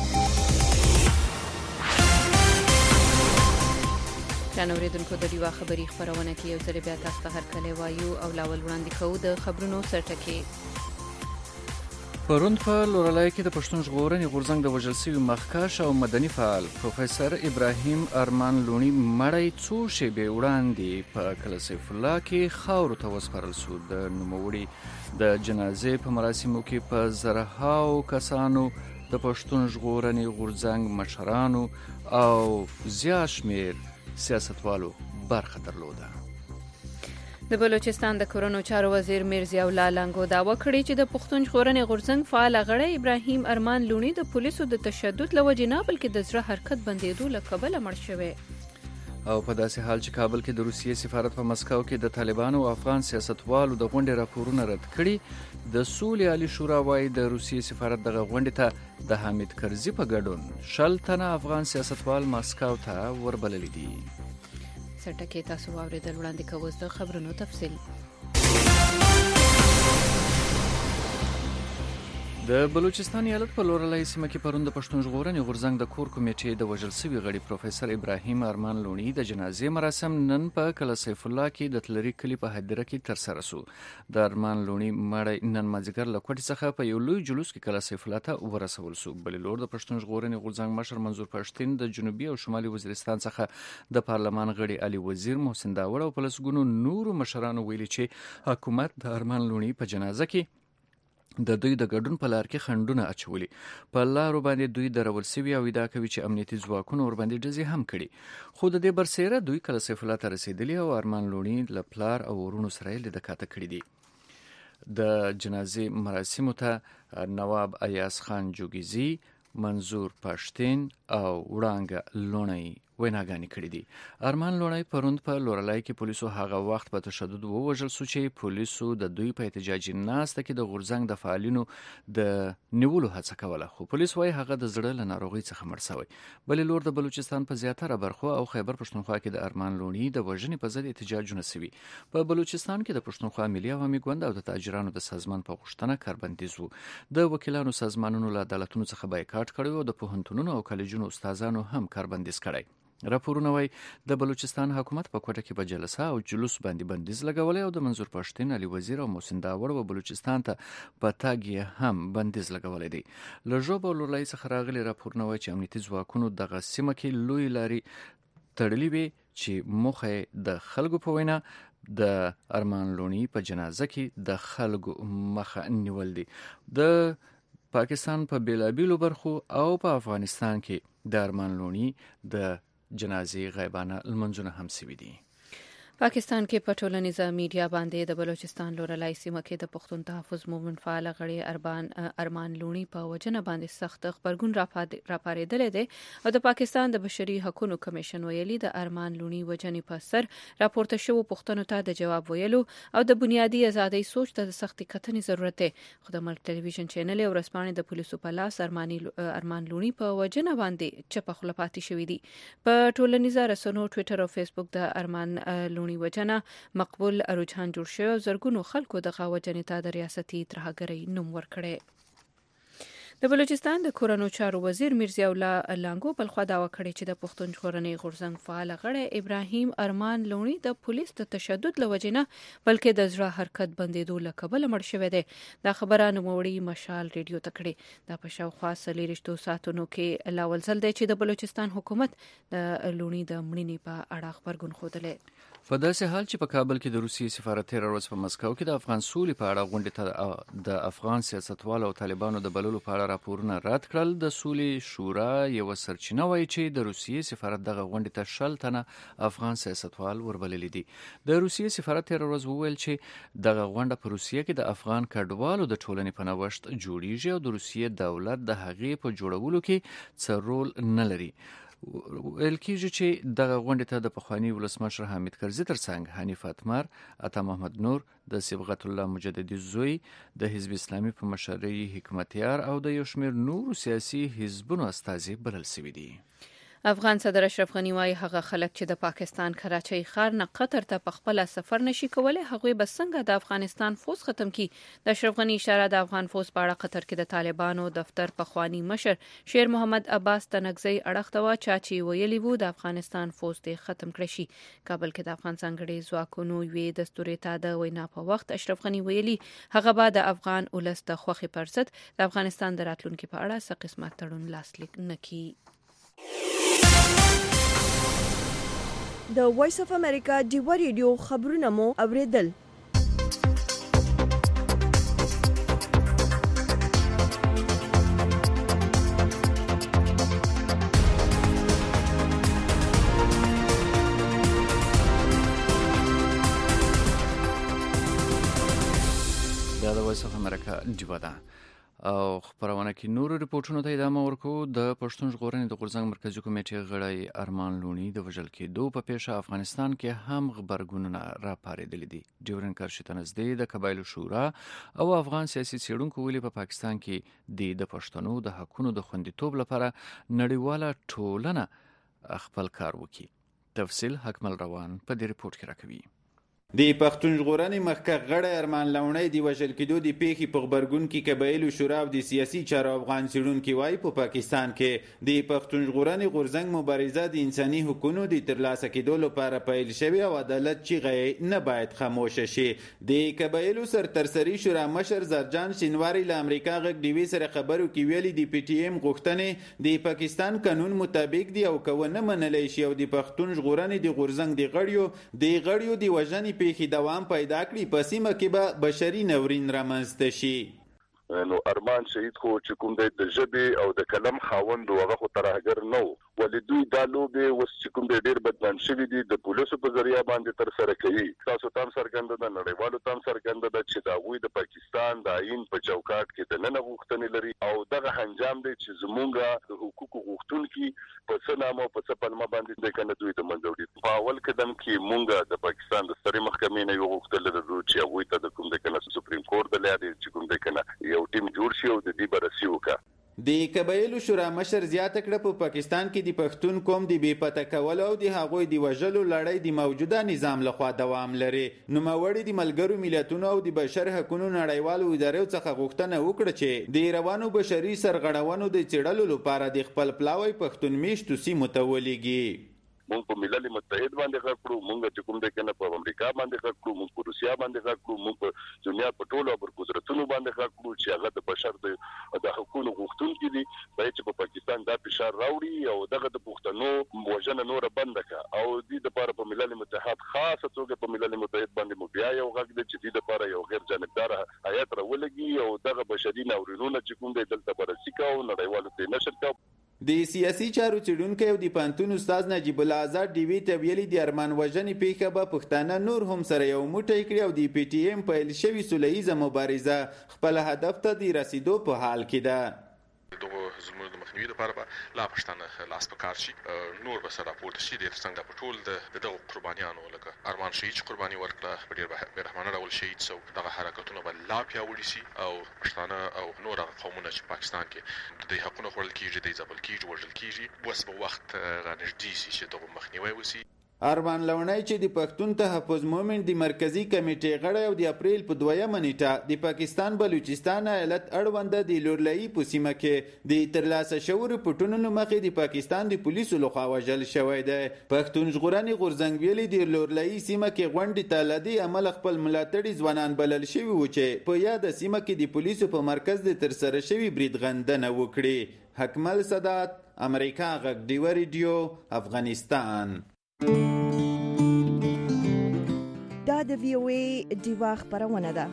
جنوریدونکو د دیوا خبری خبرونه کې یو ځل بیا تاسو ته هرکلی وایو او لاول وړاندې کوو د خبرونو سرټکی. پرون په لورلای کې د پښتون ژغورنې غورځنګ د وژل شوي مخکښ او مدني فعال پروفیسور ابراهیم ارمان لونی مړی څو شېبې وړاندې په کلسیف الله کې خاورو ته وسپارل شو. د نوموړي د جنازې په مراسمو کې په زرهاو کسانو د پښتون ژغورنې غورځنګ مشرانو او زیات شمېر سیاستوالو برخه درلوده. د بلوچستان د کورونو چارو وزیر میرزا الله لنګو دعوا کړې چې د پښتون ژغورنې غورځنګ فعال غړی ابراهیم ارمان لونی د پولیسو د تشدد له وجې نه بلکې د زړه حرکت بندېدو له کبله مړ شوی. او په داسې حال چې کابل کې د روسیې سفارت په مسکو کې د طالبانو او افغان سیاستوالو د غونډې راپورونه رد کړي. د سولې عالی شورا وايي د روسیې سفارت دغه غونډې ته د حامد کرزي په ګډون شل تنه افغان سیاستوال مسکو ته وربللي دي. سرټکی تاسو واوریدل وړاندې کوو د خبرونو تفصیل. د بلوچستان ایالت په لورلای سیمه کې پرون د پښتون ژغورنې غورځنګ د کور کمیټې د وژل شوي غړي پروفیسور ابراهیم ارمان لونی د جنازې مراسم نن په کلسیف الله کې د تلری کلی په هدیره کې ترسره شو. د ارمان لونی مړی نن مازیګر له کوټې څخه په یو لوی جلوس کې کلسیف الله ته ورسول شو. بل لور د پښتون ژغورنې غورځنګ مشر منظور پښتين د جنوبي او شمالي وزیرستان څخه د پارلمان غړي علي وزیر محسن داوړ او په لسګونو نورو مشرانو ویلي چې حکومت د ارمان لونی په جنازه کې د دوی د ګډون په لار کې خنډونه اچولي. په لارو باندې دوی درول سوي او ادعا کوي چې امنیتي ځواکونه ورباندې ډزې هم کړي. خو د دې برسېره دوی کلسیف الله ته رسېدلي او ارمان لونی له پلار او ورونو سره یې لیده کاته کړي دي. د جنازې مراسمو ته نواب ایاز خان جوګیزي، منظور پښتين او وړانګه لونی ویناګانې کړې دي. ارمان لونی پروند په لورلای کې پولیسو هغه وخت په تشدد ووژل شو چې پولیسو د دوی په احتجاجي ناسته کې د غورځنګ د فعالینو د نیولو هڅه کوله، خو پولیس وايي هغه د زړه له ناروغۍ څخه مړ شوی. بلې لور د بلوچستان په زیاتره برخو او خیبر پښتونخوا کې د ارمان لونی د وژنې په ضد احتجاجونه شوي. په بلوچستان کې د پښتونخوا ملي عوامي ګوند او د تاجرانو د سازمان په غوښتنه کاربندیز وو. د وکیلانو سازمانونو له عدالتونو څخه بایکاټ کړی او د پوهنتونونو او کالجونو استادانو هم کاربندیز کړی. راپورونه وايي د بلوچستان حکومت په کوټه کې په جلسه او جلوس باندې بندیز لګولې او د منظور پښتين، علي وزیر او محسن داوړ و بلوچستان ته په تاګ هم بندیز لګولې دي. له ژوب او لورلای څخه راغلي راپورونه وايي چې امنیتي ځواکونو دغه سیمه کې لوی لاري تړلې وي چې موخه د خلکو په وینا د ارمان لونی په جنازه کې د خلکو مخه نیول دي. د پاکستان په بیلابیلو برخو او په افغانستان کې د ارمان لونی د جنازې غیبانه لمنځونه هم سوي دي. پاکستان کې په ټولنیزه میډیا باندې د بلوچستان لورلای سیمه کې د پښتون تحفظ مومن فعال غړي اربان ارمان لونی په وجنه باندې سخت خبرګون راپارېدل دي او د پاکستان د بشري حقوقو کمیشن ویلي د ارمان لونی وجنې په سر راپورته شوی پښتنو ته د جواب ویلو او د بنیادی ازادۍ سوچ ته د سختي کتنې ضرورت دی. خو د ملک ټلویزیون چینل او رسپانې د پولیسو په لاس ارمان لونی په وجنه باندې چپه خوله پاتې شوی دي. په ټولنیزه رسنیو ټوئیټر او فیسبوک د ارمان لونی وجنه مقبول رجحان جوړ شوی او زرګونو خلکو دغه وجنې ته د ریاستي ترهګرۍ نوم ورکړی. د بلوچستان د کورونو چارو وزیر میرزا الله لنګو بل خوا دعوا کړې چې د پښتون ژغورنې غورځنګ فعال غړی ابراهیم ارمان لونی د پولیس د تشدد له وجې نه بلکې د زړه حرکت بندېدو له کبله مړ شوی دی. دا خبره نوموړي مشال ریډیو ته کړې. دا په شاوخوا څلېرویشتو ساعتونو کې لاول ځل دی چې د بلوچستان حکومت د لونی د مړینې په اړه خبرګون ښودلی. په داسې حال چې په کابل کې د روسیې سفارت تېره ورځ په مسکو کې د افغان سولې په اړه غونډې ته د افغان سیاستوالو او طالبانو د بللو په اړه راپورونه رد کړل. د سولې شورا یوه سرچینه وایي چې د روسیې سفارت دغه غونډې ته شل تنه افغان سیاستوال وربللي دي. د روسیې سفارت تېره ورځ وویل چې دغه غونډه په روسیې کې د افغان کډوالو د ټولنې په نوښت جوړیږي او د روسیې دولت د هغې په جوړولو کې څه رول نه لري. ویل کېږي چې دغه غونډې ته د پخواني ولسمشر حامد کرزي ترڅنګ حنیف اتمر، عطا محمد نور، د صبغت الله مجددي زوی، د حزب اسلامي په مشرۍ حکمتیار او د یو شمېر نورو سیاسي حزبونو استازي بلل شوي دي. افغان صدر اشرف غنی وايي هغه خلک چې د پاکستان کراچۍ ښار نه قطر ته په خپل سفر نشي کولای هغوی به څنګه د افغانستان فوز ختم کی. د اشرف غنی اشاره د افغان فوز په اړه قطر کې د طالبانو دفتر پخوانی مشر شیر محمد عباس تنگزی اړخته وا چې ویلي وو د افغانستان فوز دې ختم کړي شي. کابل کې د افغان ځانګړي ځواکونو یوې دستوري ته د وینا په وخت اشرف غنی ویلي هغه به د افغان ولس د خوخي پرست د افغانستان د راتلونکو په اړه څه قسمه تړون لاسلیک نکړي. د وایس اف امریکا ډیوا ریډیو خبرونه مو اوریدل. دا د وایس اف امریکا ډیوا ده او خبرونه کې نورو ریپورتونو ته ادامه ورکو. د پښتون ژغورنې د غورځنګ مرکزی کمیټې غړی ارمان لونی د وژل کېدو په پیښه افغانستان کې هم غبرګونونه راپارېدلي دي. ډیورن کرښې ته نږدې د قبایلو شورا او افغان سیاسي څېړونکو ویلي په پاکستان کې د پښتنو د حقونو د خوندیتوب لپاره نړیواله ټولنه خپل کار وکړي. تفصیل حکمل روان په دې ریپورت کې راکوي. د پښتون ژغورنې مخکښ غړی ارمان لونی د وژل کېدو د پیښې په غبرګون کې قبایلو شورا او د سیاسي چارو افغان څېړونکي وایي په پاکستان کې د پښتون ژغورنې غورځنګ مبارزه د انساني حقوقو د ترلاسه کېدو لپاره پیل شوې او عدالت چیغه نه باید خاموشه شي. د قبایلو سرترسري شورا مشر زرجان شینواری له امریکا غږ ډیوي سره خبرو کې ویلي د پی ټی ایم غوښتنې د پاکستان قانون مطابق دی او که ونه منلی شي او د پښتون ژغورنې د غورځنګ د غړیو د غړیو د وژنې پیښې دوام پیدا کړي په سیمه کې به بشري ناورین رامنځته شي. نو ارمان شهید خو چې کوم د ژبې او د کلم خاوند هغه خو ترهګر نه و، ولې دوی دا لوبې اوس چې کوم ډېر بدنام شوي دي د پولیسو په ذریعه باندې ترسره کوي. تاسو ته هم څرګنده ده، نړیوالو ته هم څرګنده ده چې د هغوی د پاکستان د آیین په چوکاټ کې دننه غوښتنې لري او دغه انجام دی چې زمونږ د حقوقو غوښتونکي په څه نامه او په څه پلمه باندې د کنه دوی د منځه وړي. په اول قدم کې مونږ د پاکستان د سترې محکمې نه یو غوښتل لرو چې هغوی ته د کوم د کنه سپریم کورټ د لارې چې کوم د کنه یو ټیم جوړ شي او د دې بررسي وکړي. د قبایلو شورا مشر زیاته کړه په پاکستان کې د پښتون قوم د بې پته کولو او د هغوی د وژلو لړۍ د موجوده نظام لخوا دوام لري. نوموړي د ملګرو ملتونو او د بشر حقوقو نړیوالو ادارو څخه غوښتنه وکړه چې د روانو بشري سرغړونو د څېړلو لپاره د خپل پلاوی پښتون میشتو سیمو ته ولېږي. مونږ په ملل متحد باندې غږ کړو، مونږ چې کوم د کنه په امریکا باندې غږ کړو، مونږ په روسیا باندې غږ کړو، مونږ په دنیا په ټولو بر قدرتونو باندې غږ کړو چې هغه د بشر د د حقوقو غوښتونکي دي باید چې په پاکستان دا فشار راوړي او دغه د پښتنو وژنه نور بند کړي او د دې لپاره په ملل متحد خاصه توګه په ملل متحد باندې مو بیا یو غږ دی چې د دې لپاره یو غیر جانبدار هیئت راولګي او دغه بشري ناورینونه چې کوم دی دلته بررسي کوي نړیوالو ته نشر کوي. د سیاسي چارو څېړونکی او د پوهنتون استاد نجیب الله آزاد ډیوي ته ویلي د ارمان وژنې پیښه به پښتانه نور هم سره یو موټی کړي او د پی ټی ایم پیل شوې سوله ییزه مبارزه خپل هدف ته د رسیدو په حال کې ده. دغه زموږ د مخنیوي لپاره به لا پښتانه لاس په کار شي، نور به سره راپورته شي د څنګه په ټول د دغه قربانیانو لکه ارمان شهید قرباني ورکړه په ډېر بېرحمانه ډول شهید سو. دغه حرکتونه به لا پیاوړي شي او پښتانه او نور هغه قومونه چې پاکستان کې د دې حقونو خوړل کېږي، د ځپل کېږي، وژل کېږي، اوس به وخت رانږدې شي چې دغه مخنیوی وشي. ارمان لونی چې د پښتون تحفظ مومنت د مرکزی کمیټې غړی او د اپریل په دویمه نیټه د پاکستان بلوچستان ایالت اړونده د لورلایي په سیمه کې د ترلاسه شوو رپورټونو له مخې د پاکستان د پولیسو لخوا وژل شوی دی. پښتون ژغورنې غورځنګ ویلي د لورلایي سیمه کې غونډې ته له دې امله خپل ملاتړي ځوانان بلل شوي وو چې په یاده سیمه کې د پولیسو په مرکز د ترسره شوي برید غندنه وکړي. حکمل سادات، امریکا غږ ډیوا ریډیو، افغانستان. د وی او ای دیوا خبرونه ده.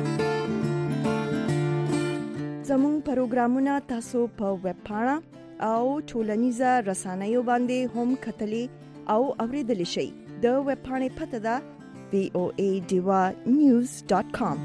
زموږ پروګرامونه تاسو په ویب پاڼه او ټولنیزه رسنیو باندې هم کتلی او اوریدلی شئ. د ویب پاڼې پته ده وی او ای دیوا نیوز ډاټ کام.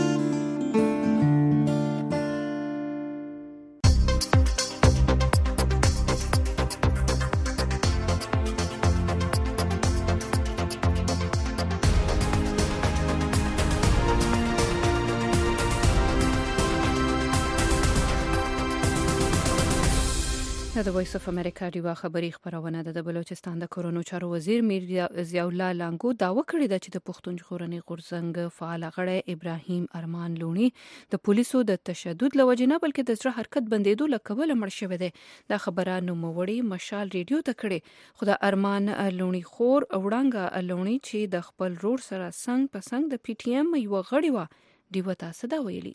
د وایس اف امریکا دیوا خبری خبرونه ده. د بلوچستان د کورونو چارو وزیر میر ضیاء الله لانګو داوا کړی ده چې د پښتون ژغورنې غورځنګ فعال غړی ابراهیم ارمان لونی د پولیسو د تشدد لوجنه بلکې د زړه حرکت بندیدو لکبل مړ شوی دی. دا خبره نوموړي مشال ریډیو ته کړي. خو د ارمان لونی خور وړانګه لونی چې د خپل رور سره څنګ په څنګ د پی ټی ایم یو غړی و دیو تاسو دا ویلي.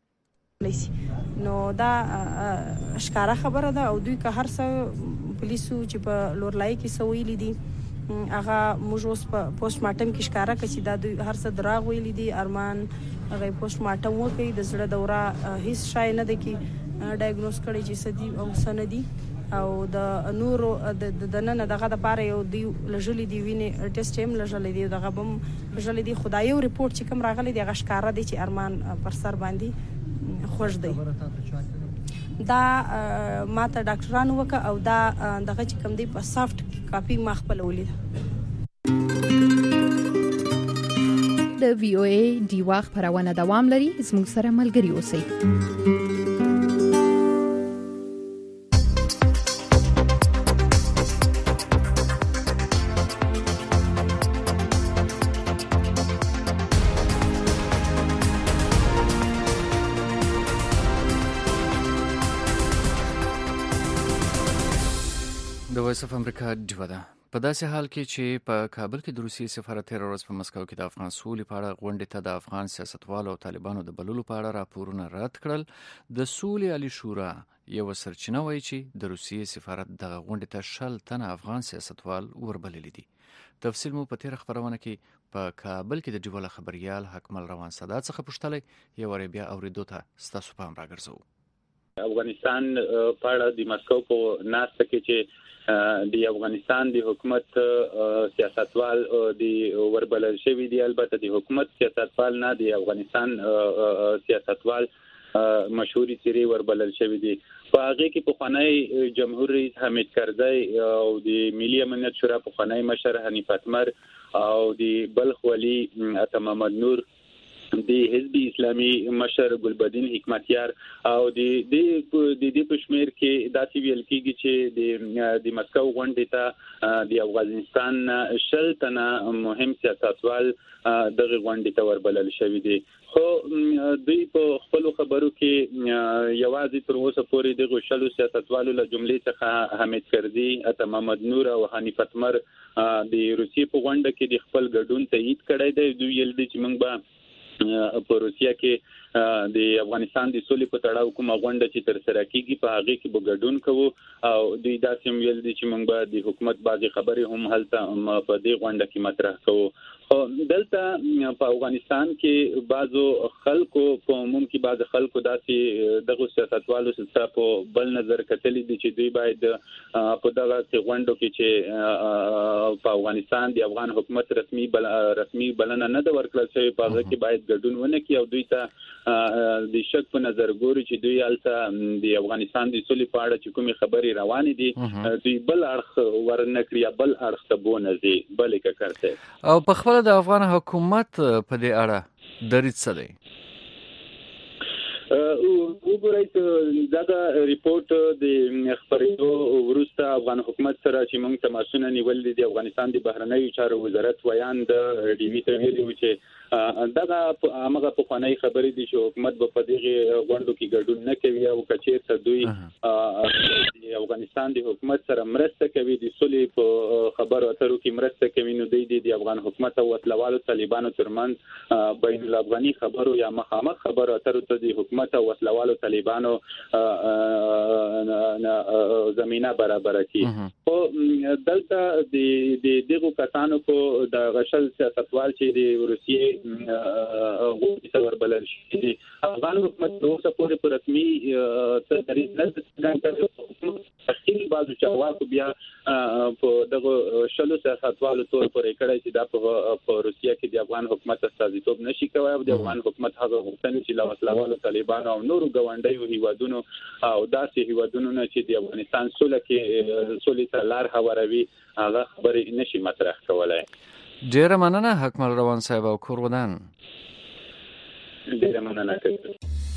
نو دا ښکارا خبره ده او دوی که هر څه پولیسو چې په لورلای کې سویل دي هغه موږ اوس په پوسټ مارټم کې ښکارا کړي دا دوی هر څه دراغ ویل دي. ارمان هغه پوسټ مارټم وکړي د زړه دوره هیڅ شای نه ده کې ډایګنوز کړي چې سدي او سندي او د نورو د نن دغه د پاره یو دی لژلې دی ویني ټیسټ هم لژلې دی دغه بم لژلې دی خدای یو ریپورت چې کوم راغلی دی هغه ښکارا دی چې ارمان پر سر باندې خوش دی. دا ماته ډاکټرانو وکړه او دا دغه چې کوم دی په سافټ کاپی ما خپل ولید. د وی او ای دیوا خبرونه دوام لري. زموږ سره ملګري اوسئ. د وایس اف امریکا دیوا ده. په داسې حال کې چې په کابل کې د روسیې سفارت تیر ورځ په مسکو کې د افغان سولې په اړه غونډې ته د افغان سیاستوالو او طالبانو د بللو په اړه راپورونه رد کړل. د سولې عالی شورا یو سرچینه وایي چې د روسیې سفارت دغه غونډې ته شل تنه افغان سیاستوال وربللي دي. تفصیل مو په تیر خبرونه کې په کابل کې د دیوا خبريال حکمل روان سادات څخه پوښتلې یو ور بیا اوریدو ته ستاسو پام راګرځو. افغانستان په اړه د مسکو په ناسته کې چې د افغانستان د حکومت سیاستوال د وربلل شوی دی. البته د حکومت سیاستوال نه د افغانستان سیاستوال مشهوري سری وربلل شوی دی. په هغه کې په خانه جمهور رئیس حمید کرزی او د ملي امنیت شورا په خانه مشر حنیف اتمر او د بلخ ولی عطا محمد نور د حزب اسلامي مشر ګلبدین حکمتیار او د د د پښمیر کې داسې ویل کېږي چې د د مسکو غونډې ته د افغانستان شل تنه مهم سیاستوال دغه غونډې ته وربلل شوی دي. خو دوی په خپل خبرو کې یوازې تر اوسه پورې د غوښلو سیاستوالو له جملې څخه حمید کرزی عطا محمد نور او حنیف اتمر د روسیې په غونډه کې د خپل ګډون تایید کړی دی. دوی یل دي چې موږ به په روسیا کې د افغانستان د سولې په تړاو کوم غونډه چې تر سره کیږي په هغه کې به ګډون کوو او دوی داسې ویل دي چې موږ به د حکومت بعضي خبرې هم هلته په دې غونډه کې مطرح کوو. خو دلته په افغانستان کې بعضو خلکو په عموم کې بعض خلکو داسې دغه سیاستوالو سره په بل نظر کتلي دي چې دوی باید په دغه غونډو کې چې په افغانستان د افغان حکومت رسمي بل رسمي بلنه نه د ورکړل شوی په هغه کې باید ګډون ونه کړي او دوی ته د شک په نظر ګوري چې دوی الته د افغانستان د سولې په اړه چې کومې خبرې روانې دي دوی بل اړخ ورنکړي بل اړخ ته بونځي بل کې کوي او په خپل د افغان حکومت په دې اړه دریځ څه دی؟ وګورئ دا ریپورت د خبرېدو وروسته افغان حکومت سره چې موږ تماسونه نیولې دي افغانستان د بهرنیو چارو وزارت ویان د ډي وی ته ویلي چې دا هغه په خوانی خبرې دي چې حکومت په دغه غونډو کې ګډون نه کوي او کچېرته دوی د افغانستان د حکومت سره مرسته کوي د سولې په خبرو اترو کې مرسته کوي نو دوی د افغان حکومت او وسلوالو طالبانو ترمن بین الافغاني خبرو یا مخامخ خبرو اترو ته د حکومت حکومت او وسلوالو طالبانو زمينه برابر کړي. او دلته د دغه کسانو کو د غشل سیاستوال چې د روسیې غوښتنه وربلل شي دي افغان حکومت اوسه پورې په رسمي تدریس نه څنګه تخیل بعضو چارواکو بیا په دغه شلو سیاستوالو تور پورې کړی چې دا په روسیه کې د افغان حکومت استازیتوب نشي کوي او د افغان حکومت هغه غوښتنې چې له وسلوالو طالبانو او نورو ګاونډیو هیوادونو او داسې هیوادونو نه چې د افغانستان سوله کې سولې ته لار هواروي هغه خبرې نشي مطرح کولای. ډیره مننه حکمل روان صاحب او کور ودان. ډیره مننه کوي.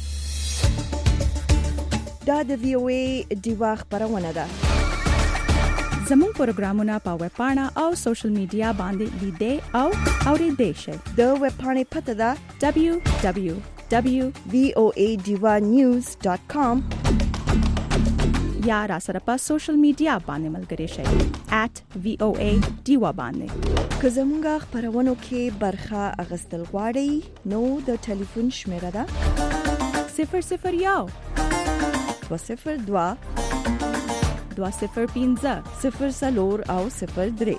دا د وی او ای دیوا خبرونه ده. زموږ پروګرامونه په ویب پاڼه او سوشل میډیا باندې لیدئ او اوریدئ شئ. د ویب پاڼې پته ده دبليو دبليو دبليو ډاټ وی او ای دیوا نیوز ډاټ کام یا را سره په سوشل میډیا باندې ملګري شئ ایٹ وی او ای دیوا باندې. که زموږ خبرونو کې برخه اغستل غواړئ نو د ټلیفون شمیره ده صفر صفر یو دو صفر دو دو صفر پنځه صفر څلور او صفر درې.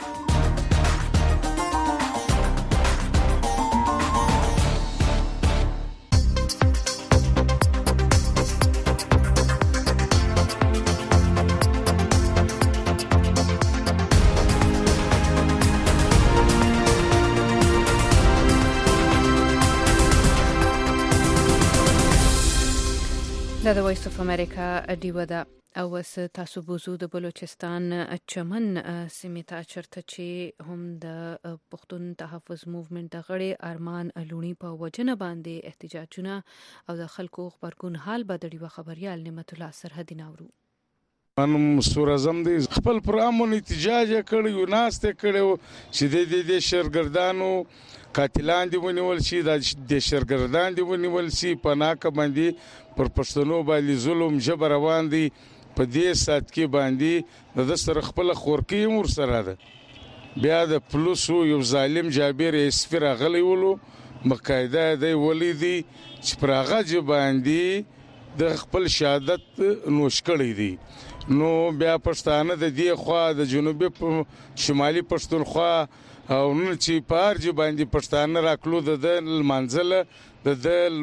دا د وایس اف امریکا ډیوه ده او وس تاسو بوزو د بلوچستان چمن سیمه ته چرته چې هم د پښتون تحفظ موومېنټ غړي ارمان لونی په وجنه باندې احتجاجونه او د خلکو خبرګون حال بدړي خبريال نعمت الله سرحدي ناورو ان مستور اعظم دی خپل پرامون احتجاج کړي یو ناسته کړي چې د دې شرګردانو قاتلان دی ونیول شي د شرګردان دی ونیول شي په ناکه باندې پر پښتنو باندې ظلم جبر روان دي په دې سات کې باندې د سر خپل خورکی مور سره ده بیا د پلوسو یو ظالم جابر اسفر غلی ولو مقاعده دی ولیدي چې پرغه باندې د خپل شهادت نوش کړی دي. نو بیا پښتانه د دې خوا د جنوبي شمالي پښتونخوا او نو چې پارج باندې پښتانه راکلو د منځله د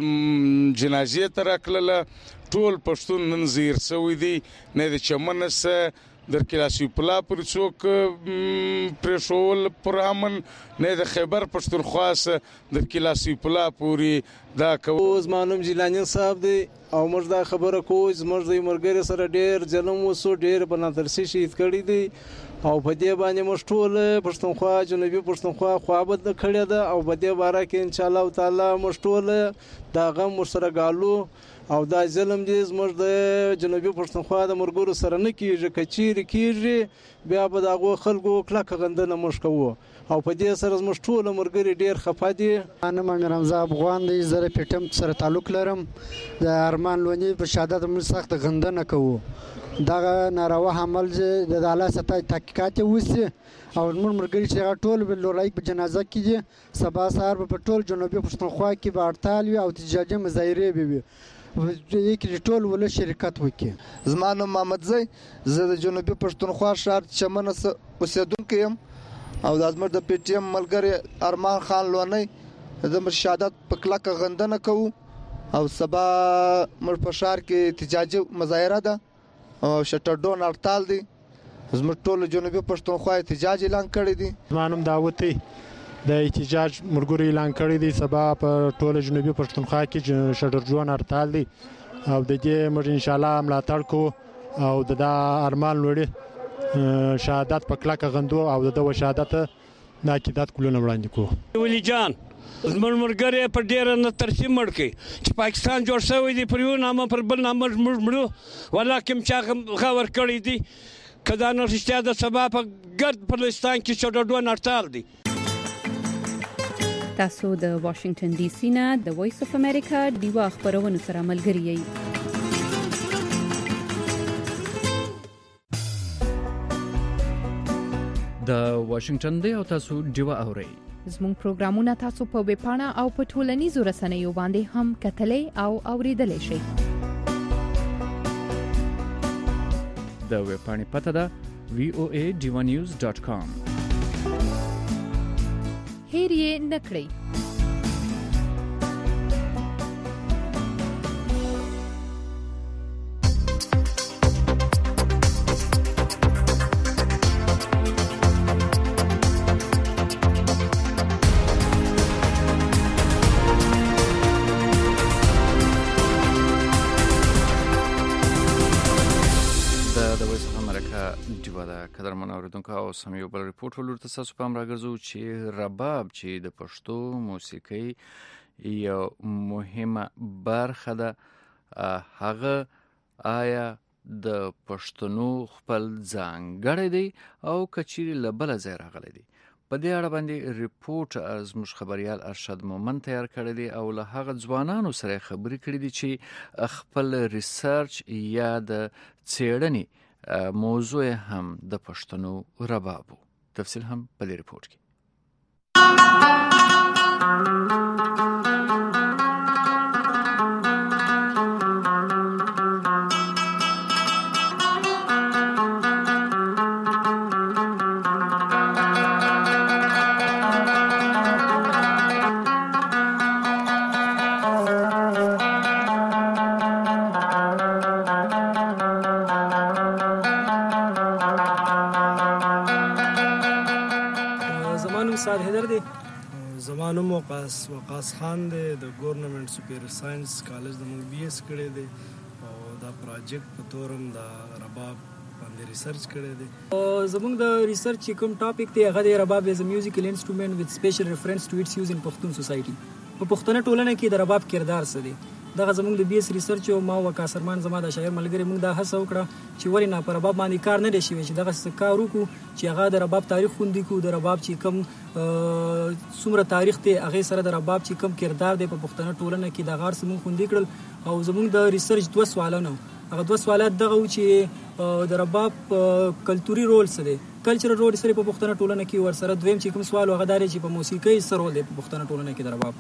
جنازې تر راکله ټول پښتون نن زیر سوي دي نه د چمن سره در کلاسی پلا پر څوک پرشول پرامن نه د خیبر پښتونخوا سره در کلاسی پلا پوری دا کوز مانم جیلانی صاحب دی او موږ دا خبره کوو موږ د مرګري سره ډیر ظلم وسو ډیر بنادرسي شهید کړی دی او په دې باندې موږ ټول پښتونخوا جنوبي پښتونخوا خوابت کړی ده او په دې باره کې ان شاء الله تعالی موږ ټول دا غم سره غالو او دا ظلم دې زموږ د جنوبي پښتونخوا د مرګرو سره نه کیږي کچیر کیږي بیا به دا غو خلکو کلک غندنه موږ کوو او په دې سره زموږ ټول مرګري ډیر خفه دي. انا مې رمضان افغان دی زره پټم سره تعلق لرم د ارمان لونی په شهادت موږ سخت غندنه کوو دا ناروا عمل د عدالت ستای تحقیقات وسی او موږ مرګري چې ټول په لورای په جنازه کې دي سبا سهار په ټول جنوبي پښتونخوا کې به هړتال وي او احتجاجي مظاهره به وي کې ټول ول شرکت وکړي. زما نوم محمد زئی زه د جنوبي پښتونخوا ښار چمن اوسیدونکی یم او د ازمر د پی ټی ایم ملګری ارمان خان لونی د شهادت په کلکه غندنه کوو او سبا مر په ښار کې احتجاجي مظاهره ده او شټر ډاون هړتال دي زموږ ټول جنوبي پښتونخوا احتجاج اعلان کړی دي. زما نوم داوود دی د احتجاج مرګوري اعلان کړی دی سبا په ټول جنوبي پښتونخوا کې شټر ډاون هړتال دي او د دې موږ ان شاء الله ملاتړ کوو او د ارمان لوري شهادت په کلکه غندو او د شهادت د عقیدت کولونه وړاندې کوو. ولی جان زموږ مرګري په ډیر نه ترسیم مړ کی چې پاکستان جوړ شوی دی پر یو نامه پر بل نامه مړو ولکه چې غور کړی دی کدا نو رښتیا د سبا په ګرد پرلستان کې شټر ډاون هړتال دي. تاسو د واشنگټن ډي سي نه د وایس اف امریکا دیوا خبرونه سره ملګری یئ. د واشنگټن دی او تاسو دیوا اورئ زموږ پروګرامونه تاسو په ویب پاڼه او په ټولنیزو رسنیو باندې هم کتلای او اوریدلای شئ. د ویب پاڼې پته ده وی او ای ډیوا نیوز ډاټ کام. هیر یې نکړئ. قدرمن اوریدونکو او سم یو بل ریپورت ولر تاسو په امر راګرځو چې رباب چې د پښتو موسیقي یو مهمه برخه ده هغه آیا د پښتنو خپل ځانګړی دی او کچيري لبل ځای راغلی دی. په دې اړه باندې ریپورت از مش خبريال ارشد مومن تیار کړی دی او له هغه ځوانانو سره خبرې کړې دي چې خپل ریسرچ یا د څېړنې موضوع هم د پښتنو ربابو. تفصیل هم په دې ریپورت کې. زمانو وقاص وقاص خان دی د ګورنمنت سپیر ساينس کالج د مو بي اس کړی دی او دا پروجیکټ په تورم د رباب باندې ریسرچ کړی دی. زموږ د ریسرچ کوم ټاپک دی هغه د رباب از ا میوزیکل انسټرومنت وذ سپیشل ریفرنس ټو اټس یوز ان پښتون سوسایټي. په پښتنه ټولنه کې د رباب کردار څه دی؟ دغه زموږ د بي اس ریسرچ او ما وکاسرمان زما د شاعر ملګری موږ دا هڅه وکړه چې ولې نه پر رباب باندې کار نه دی شوی چې دغه کار وکړو چې هغه د رباب تاریخ خوندې کو د رباب چې کوم څومره تاریخ دی هغه سره د رباب چې کوم کردار دی په پښتنه ټولنه کې د غار سمون خوندې کړل. او زموږ د ریسرچ دوه سوالونه هغه دوه سوالات دغه و چې د رباب کلتوري رول څه دی، کلچرل رول سره په پښتنه ټولنه کې، ور سره دویم چې کوم سوال هغه داري چې په موسیقۍ سره رول دی په پښتنه ټولنه کې د رباب.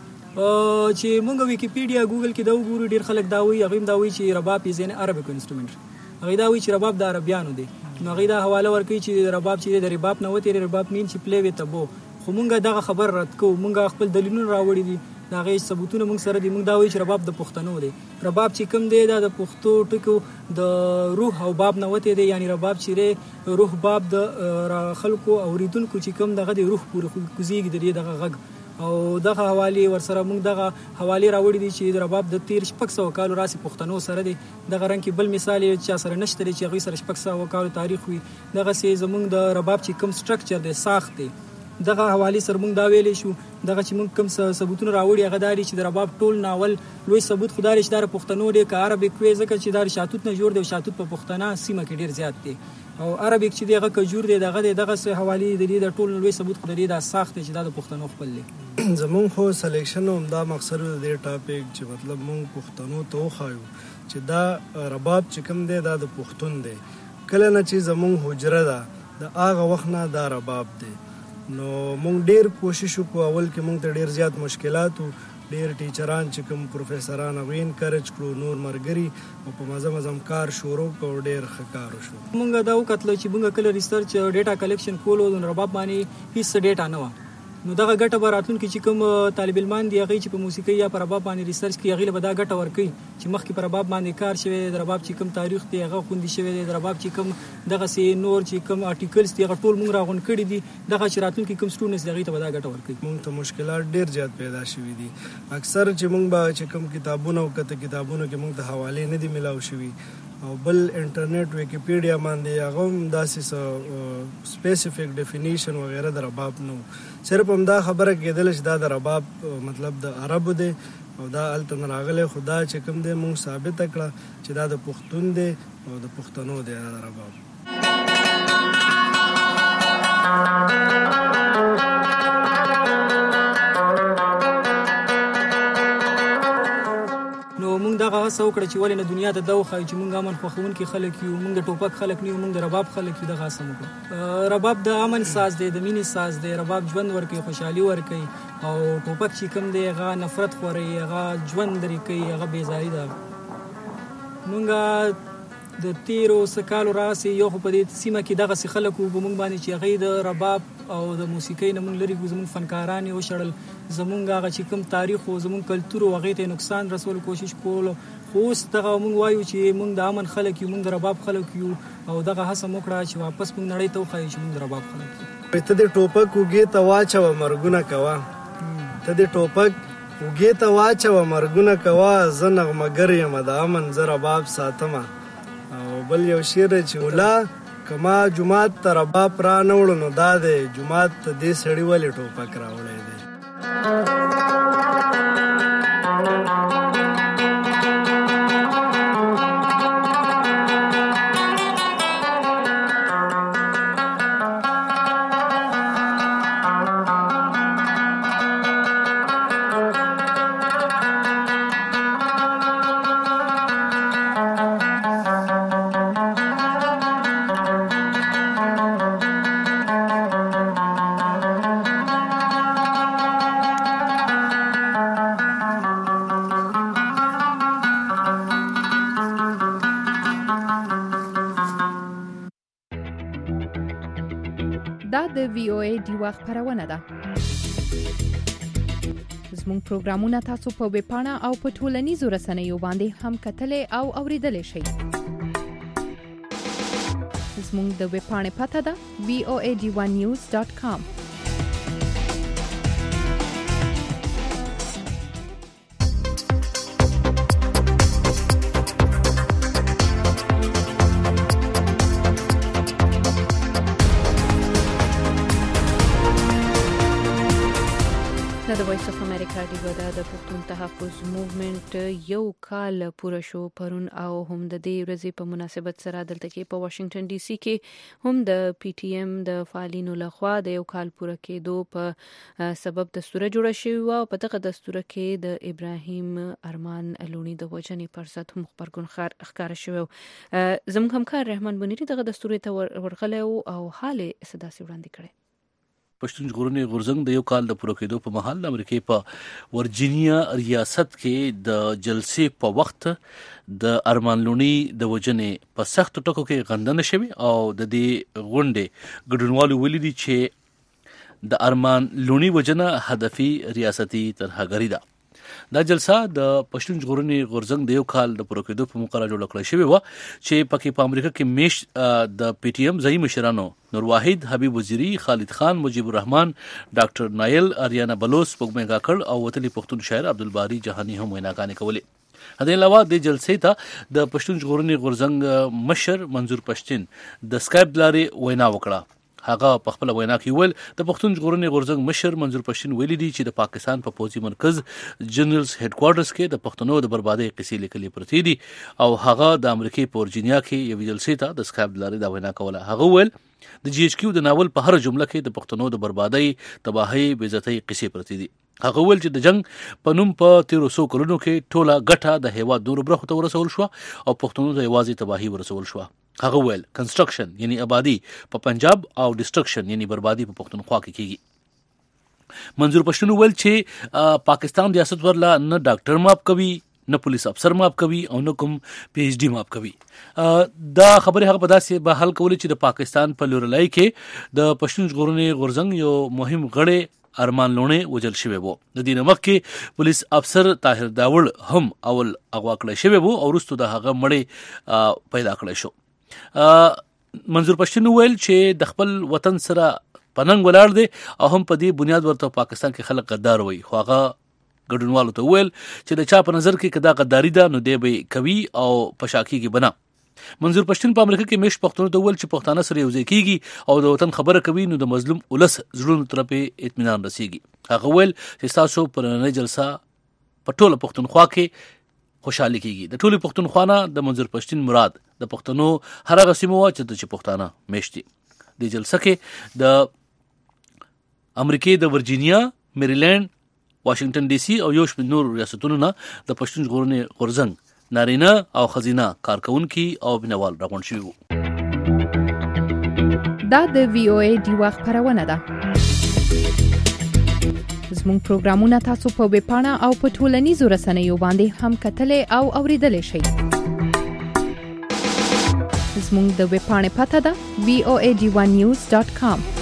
چې مونږ ویکیپیډیا ګوګل کې دا وګورو ډیر خلک دا وایي هغه دا وایي چې رباب یې زین عربیک انسټرومنت، هغه دا وایي چې رباب د عربیانو دی. نو هغه دا حواله ورکوي چې رباب چې د رباب نه وتی رباب مين چې پلی وي تبو. خو مونږ دغه خبر رد کوو، مونږ خپل دلیلونه راوړي دي، دا غي ثبوتونه مونږ سره دي. مونږ دا وایي چې رباب د پښتنو دی. رباب چې کوم دی دا د پښتو ټکو د روح او باب نه وتی دی، یعنی رباب چې روح باب د خلکو اوریدونکو چې کوم دغه د روح پورې کوزيږي د دغه غږ او دغه حواله ورسره موږ دغه حواله راوړي دي چې د رباب د تیر شپږ سوه کالو راسي پښتنو سره دي. دغه رنګ کې بل مثال چې سره نشته چې هغه سره شپږ سوه کالو تاریخ وي. دغه سي زموږ د رباب چې کوم سټرکچر دی ساخت دی دغه حواله سره موږ دا ویلې شو. دغه چې موږ کوم ثبوتونه راوړي هغه داري چې د رباب ټول ناول لوی ثبوت خدای رښتاره پښتنو دی که عربیک وي، ځکه چې دا شاتوت نه جوړ دی او شاتوت په پښتنه سیمه کې ډیر زیات دی او عربیک چې دغه کجور دی دغه دغه سه حواله د دې د ټول لوی ثبوت خدای دا ساخت چې د پښتنو خپل دی. زمون خو سلیکشن هم دا مقصد دی ټاپک چې مطلب مونږ پښتنو ته وخایو چې دا رباب چې کوم دی دا د پښتون دی. کله نه چې زمون حجره ده د هغه وخت نه دا رباب دی. نو مونږ ډیر کوشش وکړو، اول کې مونږ ته ډیر زیات مشکلات وو، ډیر ټیچران چې کوم پروفیسوران غوین کارج کړو، نور مرګري او په مزه مزم کار شروع کړو، ډیر ښه کار وشو. مونږ دا وکړل چې مونږ کله ریسرچ ډیټا کلیکشن کولو د رباب باندې هیڅ ډیټا نه و. نو دغه ګټه براتون کې چې کوم طالب علمان دی هغه چې په موسیقي یا په رباب باندې ریسرچ کوي هغه له دا ګټه ورکړي چې مخکې په رباب باندې کار شوی د رباب چې کوم تاریخ دی هغه خوندي شوی دی، د رباب چې کوم دغه سي نور چې کوم آرټیکلز دی هغه ټول مونږ راغون کړی دي. دغه چې راتون کې کوم سټوډنټس دغه ته دا ګټه ورکړي. مونږ ته مشکلات ډیر زیات پیدا شوي دي. اکثر چې مونږ به چې کوم کتابونه او کته کتابونه کې مونږ ته حواله نه دي ملاو شوي او بل انټرنیټ ویکیپیډیا باندې هغه هم داسې سپیسیفیک ډیفینیشن وغیرہ د رباب نو، صرف هم دا خبره کېدل چې دا د رباب مطلب د عربو دی او دا الته راغلی. خدا چې کوم دی مونږ ثابت کړه چې دا د پښتون دی او د پښتنو دی د رباب. نو موږ موږ دغه هڅه وکړه چې ولې نه دنیا ته دا وښایو چې موږ امن خوښونکي خلک یو، موږ د ټوپک خلک نه یو، موږ د رباب خلک یو. دغه هڅه وکړه. رباب د امن ساز دی، د مینې ساز دی. رباب ژوند ورکوي، خوشحالي ورکوي، او ټوپک چې کوم دی هغه نفرت خوروي، هغه ژوند لرې کوي، هغه بېزاري ده. موږ د تیرو څه کالو راسې یو خو په دې سیمه کې دغسې خلک وو په موږ باندې چې هغوی د رباب او د موسیقۍ نه موږ لرې کړو. زموږ فنکاران یې وشړل، زموږ هغه چې کوم تاریخ و، زموږ کلتور و، هغې ته یې نقصان رسولو کوشش کولو. خو اوس دغه موږ وایو چې موږ د امن خلک یو، موږ د رباب خلک یو، او دغه هڅه مو وکړه چې واپس موږ نړۍ ته وښایو چې موږ د رباب خلک یو. ته د ټوپک اوږې ته واچوه مرګونه کوه، ته د ټوپک اوږې ته واچوه مرګونه کوه، زه نغمهګر یم د امن، زه رباب ساتمه. او بل یو شعر دی چې ولا کما جومات ته رباب را نه وړو نو دا دی جومات ته دې سړي ولې ټوپک راوړی دی. دا د وی او ای ډیوا خبرونه ده. زموږ پروګرامونه تاسو په ویب پاڼه او په ټولنیزو رسنیو باندې هم کتلای او اوریدلای شئ. زموږ د ویب پاڼې پته ده وی او ای ډیوا نیوز ډاټ کام. د وایس اف امریکا رادیو د پښتون تحفظ موومېنټ یو کال پوره شو پرون، او هم د دې ورځې په مناسبت سره دلته کې په واشنگټن ډي سي کې هم د پی ټي ایم د فعالینو لخوا د یو کال پوره کېدو په سبب دستور جوړ شوی و، او په دغه دستور کې د ابراهیم ارمان لونی د وژنې پر ضد هم خبرګون ښکاره شوی. زموږ همکار رحمان بنيري دغه دستور ته ورغلی او حال یې څه داسې وړاندې کړی. پښتون ژغورنې غورځنګ د یو کال د پوره کېدو په مهال د امریکې په ورجینیا ریاست کې د جلسې په وخت د ارمان لونی د وژنې په سختو ټکو کې غندنه شوې، او د دې غونډې ګډونوالو ولیدي چې د ارمان لونی وژنه هدفي ریاستي ترهګري ده. دا جلسه د پښتون ژغورنې غورځنګ د یو کال د پوره کېدو په موقع جوړه کړې شوې وه، چې پکې په امریکا کې میش د پی ټي ایم ځایي مشرانو نور واحد، حبیب وزیری، خالد خان، مجیب الرحمن، ډاکټر نایل، اریانا بلوس، سپوږمۍ کاکړ او وتلی پښتون شاعر عبدالباری جهانی هم ویناګانې کولې. هدې علاوه د جلسې ته د پښتون ژغورنې غورځنګ مشر منظور پښتین د سکایپ لارې وینا وکړه. هغه په خپل وینا کې ویل د پښتون ژغورنې غورځنګ مشر منظور پښتین ویلي دي چې د پاکستان په پوځي مرکز جنرالز هډ کوارټرز کې د پښتنو د بربادۍ قصې لیکلې پرتې دي، او هغه د امریکای په ورجینیا کې یو جلسې ته د سکایپ لارې دا وینا کوله. هغه ویل د جی ایچ کیو د ناول په هر جمله کې د پښتنو د بربادۍ، تباهۍ، بې عزتۍ قصې پرتې دي. هغه ویل چې د جنگ په نوم په تیرو سو کلونو کې ټوله ګټه د هیواد نورو برخو ته ورسول شو، او پښتنو ته یوازې تباهي ورسول شو. هغه ویل کنسترکشن یعنی آبادی په پنجاب او ډسټرکشن یعنی بربادي په پښتونخوا کې کیږي. منظور پښتون ویل چې پاکستان ریاست ورلا نه ډاکټر ماپ کوي، نه پولیس افسر ماپ کوي، او نه کوم پی ایچ ډی ماپ کوي. دا خبره هغه په داسې به حل کولی چې د پاکستان په لورلای کې د پښتون ژغورنې غورځنګ یو مهم غړی ارمان لونی وجل شوی وو. د دې مخکې پولیس افسر طاهر داوړ هم اول اغوا کړی شوی وو، او وروسته د هغه مړی پیدا کړی شو. منظور پښتون ویل چې د خپل وطن سره پننګ ولاړ دی، او هم په دې بنیاد ورته پاکستان کې خلک غدار وي. خو هغه ګډونوالو ته ویل چې د چا په نظر کې کدا غداری ده نو دی به کوي او پشاکیږي بنا. منظور پښتون په امریکا کې میش پښتون ته ویل چې پښتانه سره یو ځای کیږي او د وطن خبره کوي نو د مظلوم ولس زړونو ته په اطمینان رسیږي. هغه ویل چې تاسو پر نه جلسه په ټوله پښتونخوا کې خوشحالي کیږي. د ټولي پښتونخوا نه د منظور پښتون مراد د پښتنو هر هغه سیمه و چې پښتانه میشتي. د جلسه کې د امریکای د ورجینیا، میریلند، واشنگټن ډي سي او یو شمېر نور ریاستونو نه د پښتون ژغورنې غورځنګ نارینه او ښځینه کارکونکي او مینوال راغونډ شوي وو. دا د وی او ای ډیوا خپرونه ده. زموږ پروګرامونه تاسو په ویب پاڼه او په ټولنیزو رسنیو باندې هم کتلای او اوریدلای شئ. زموږ د ویب پاڼې پته ده وی او ای ډي ون نیوز ډاټ کام.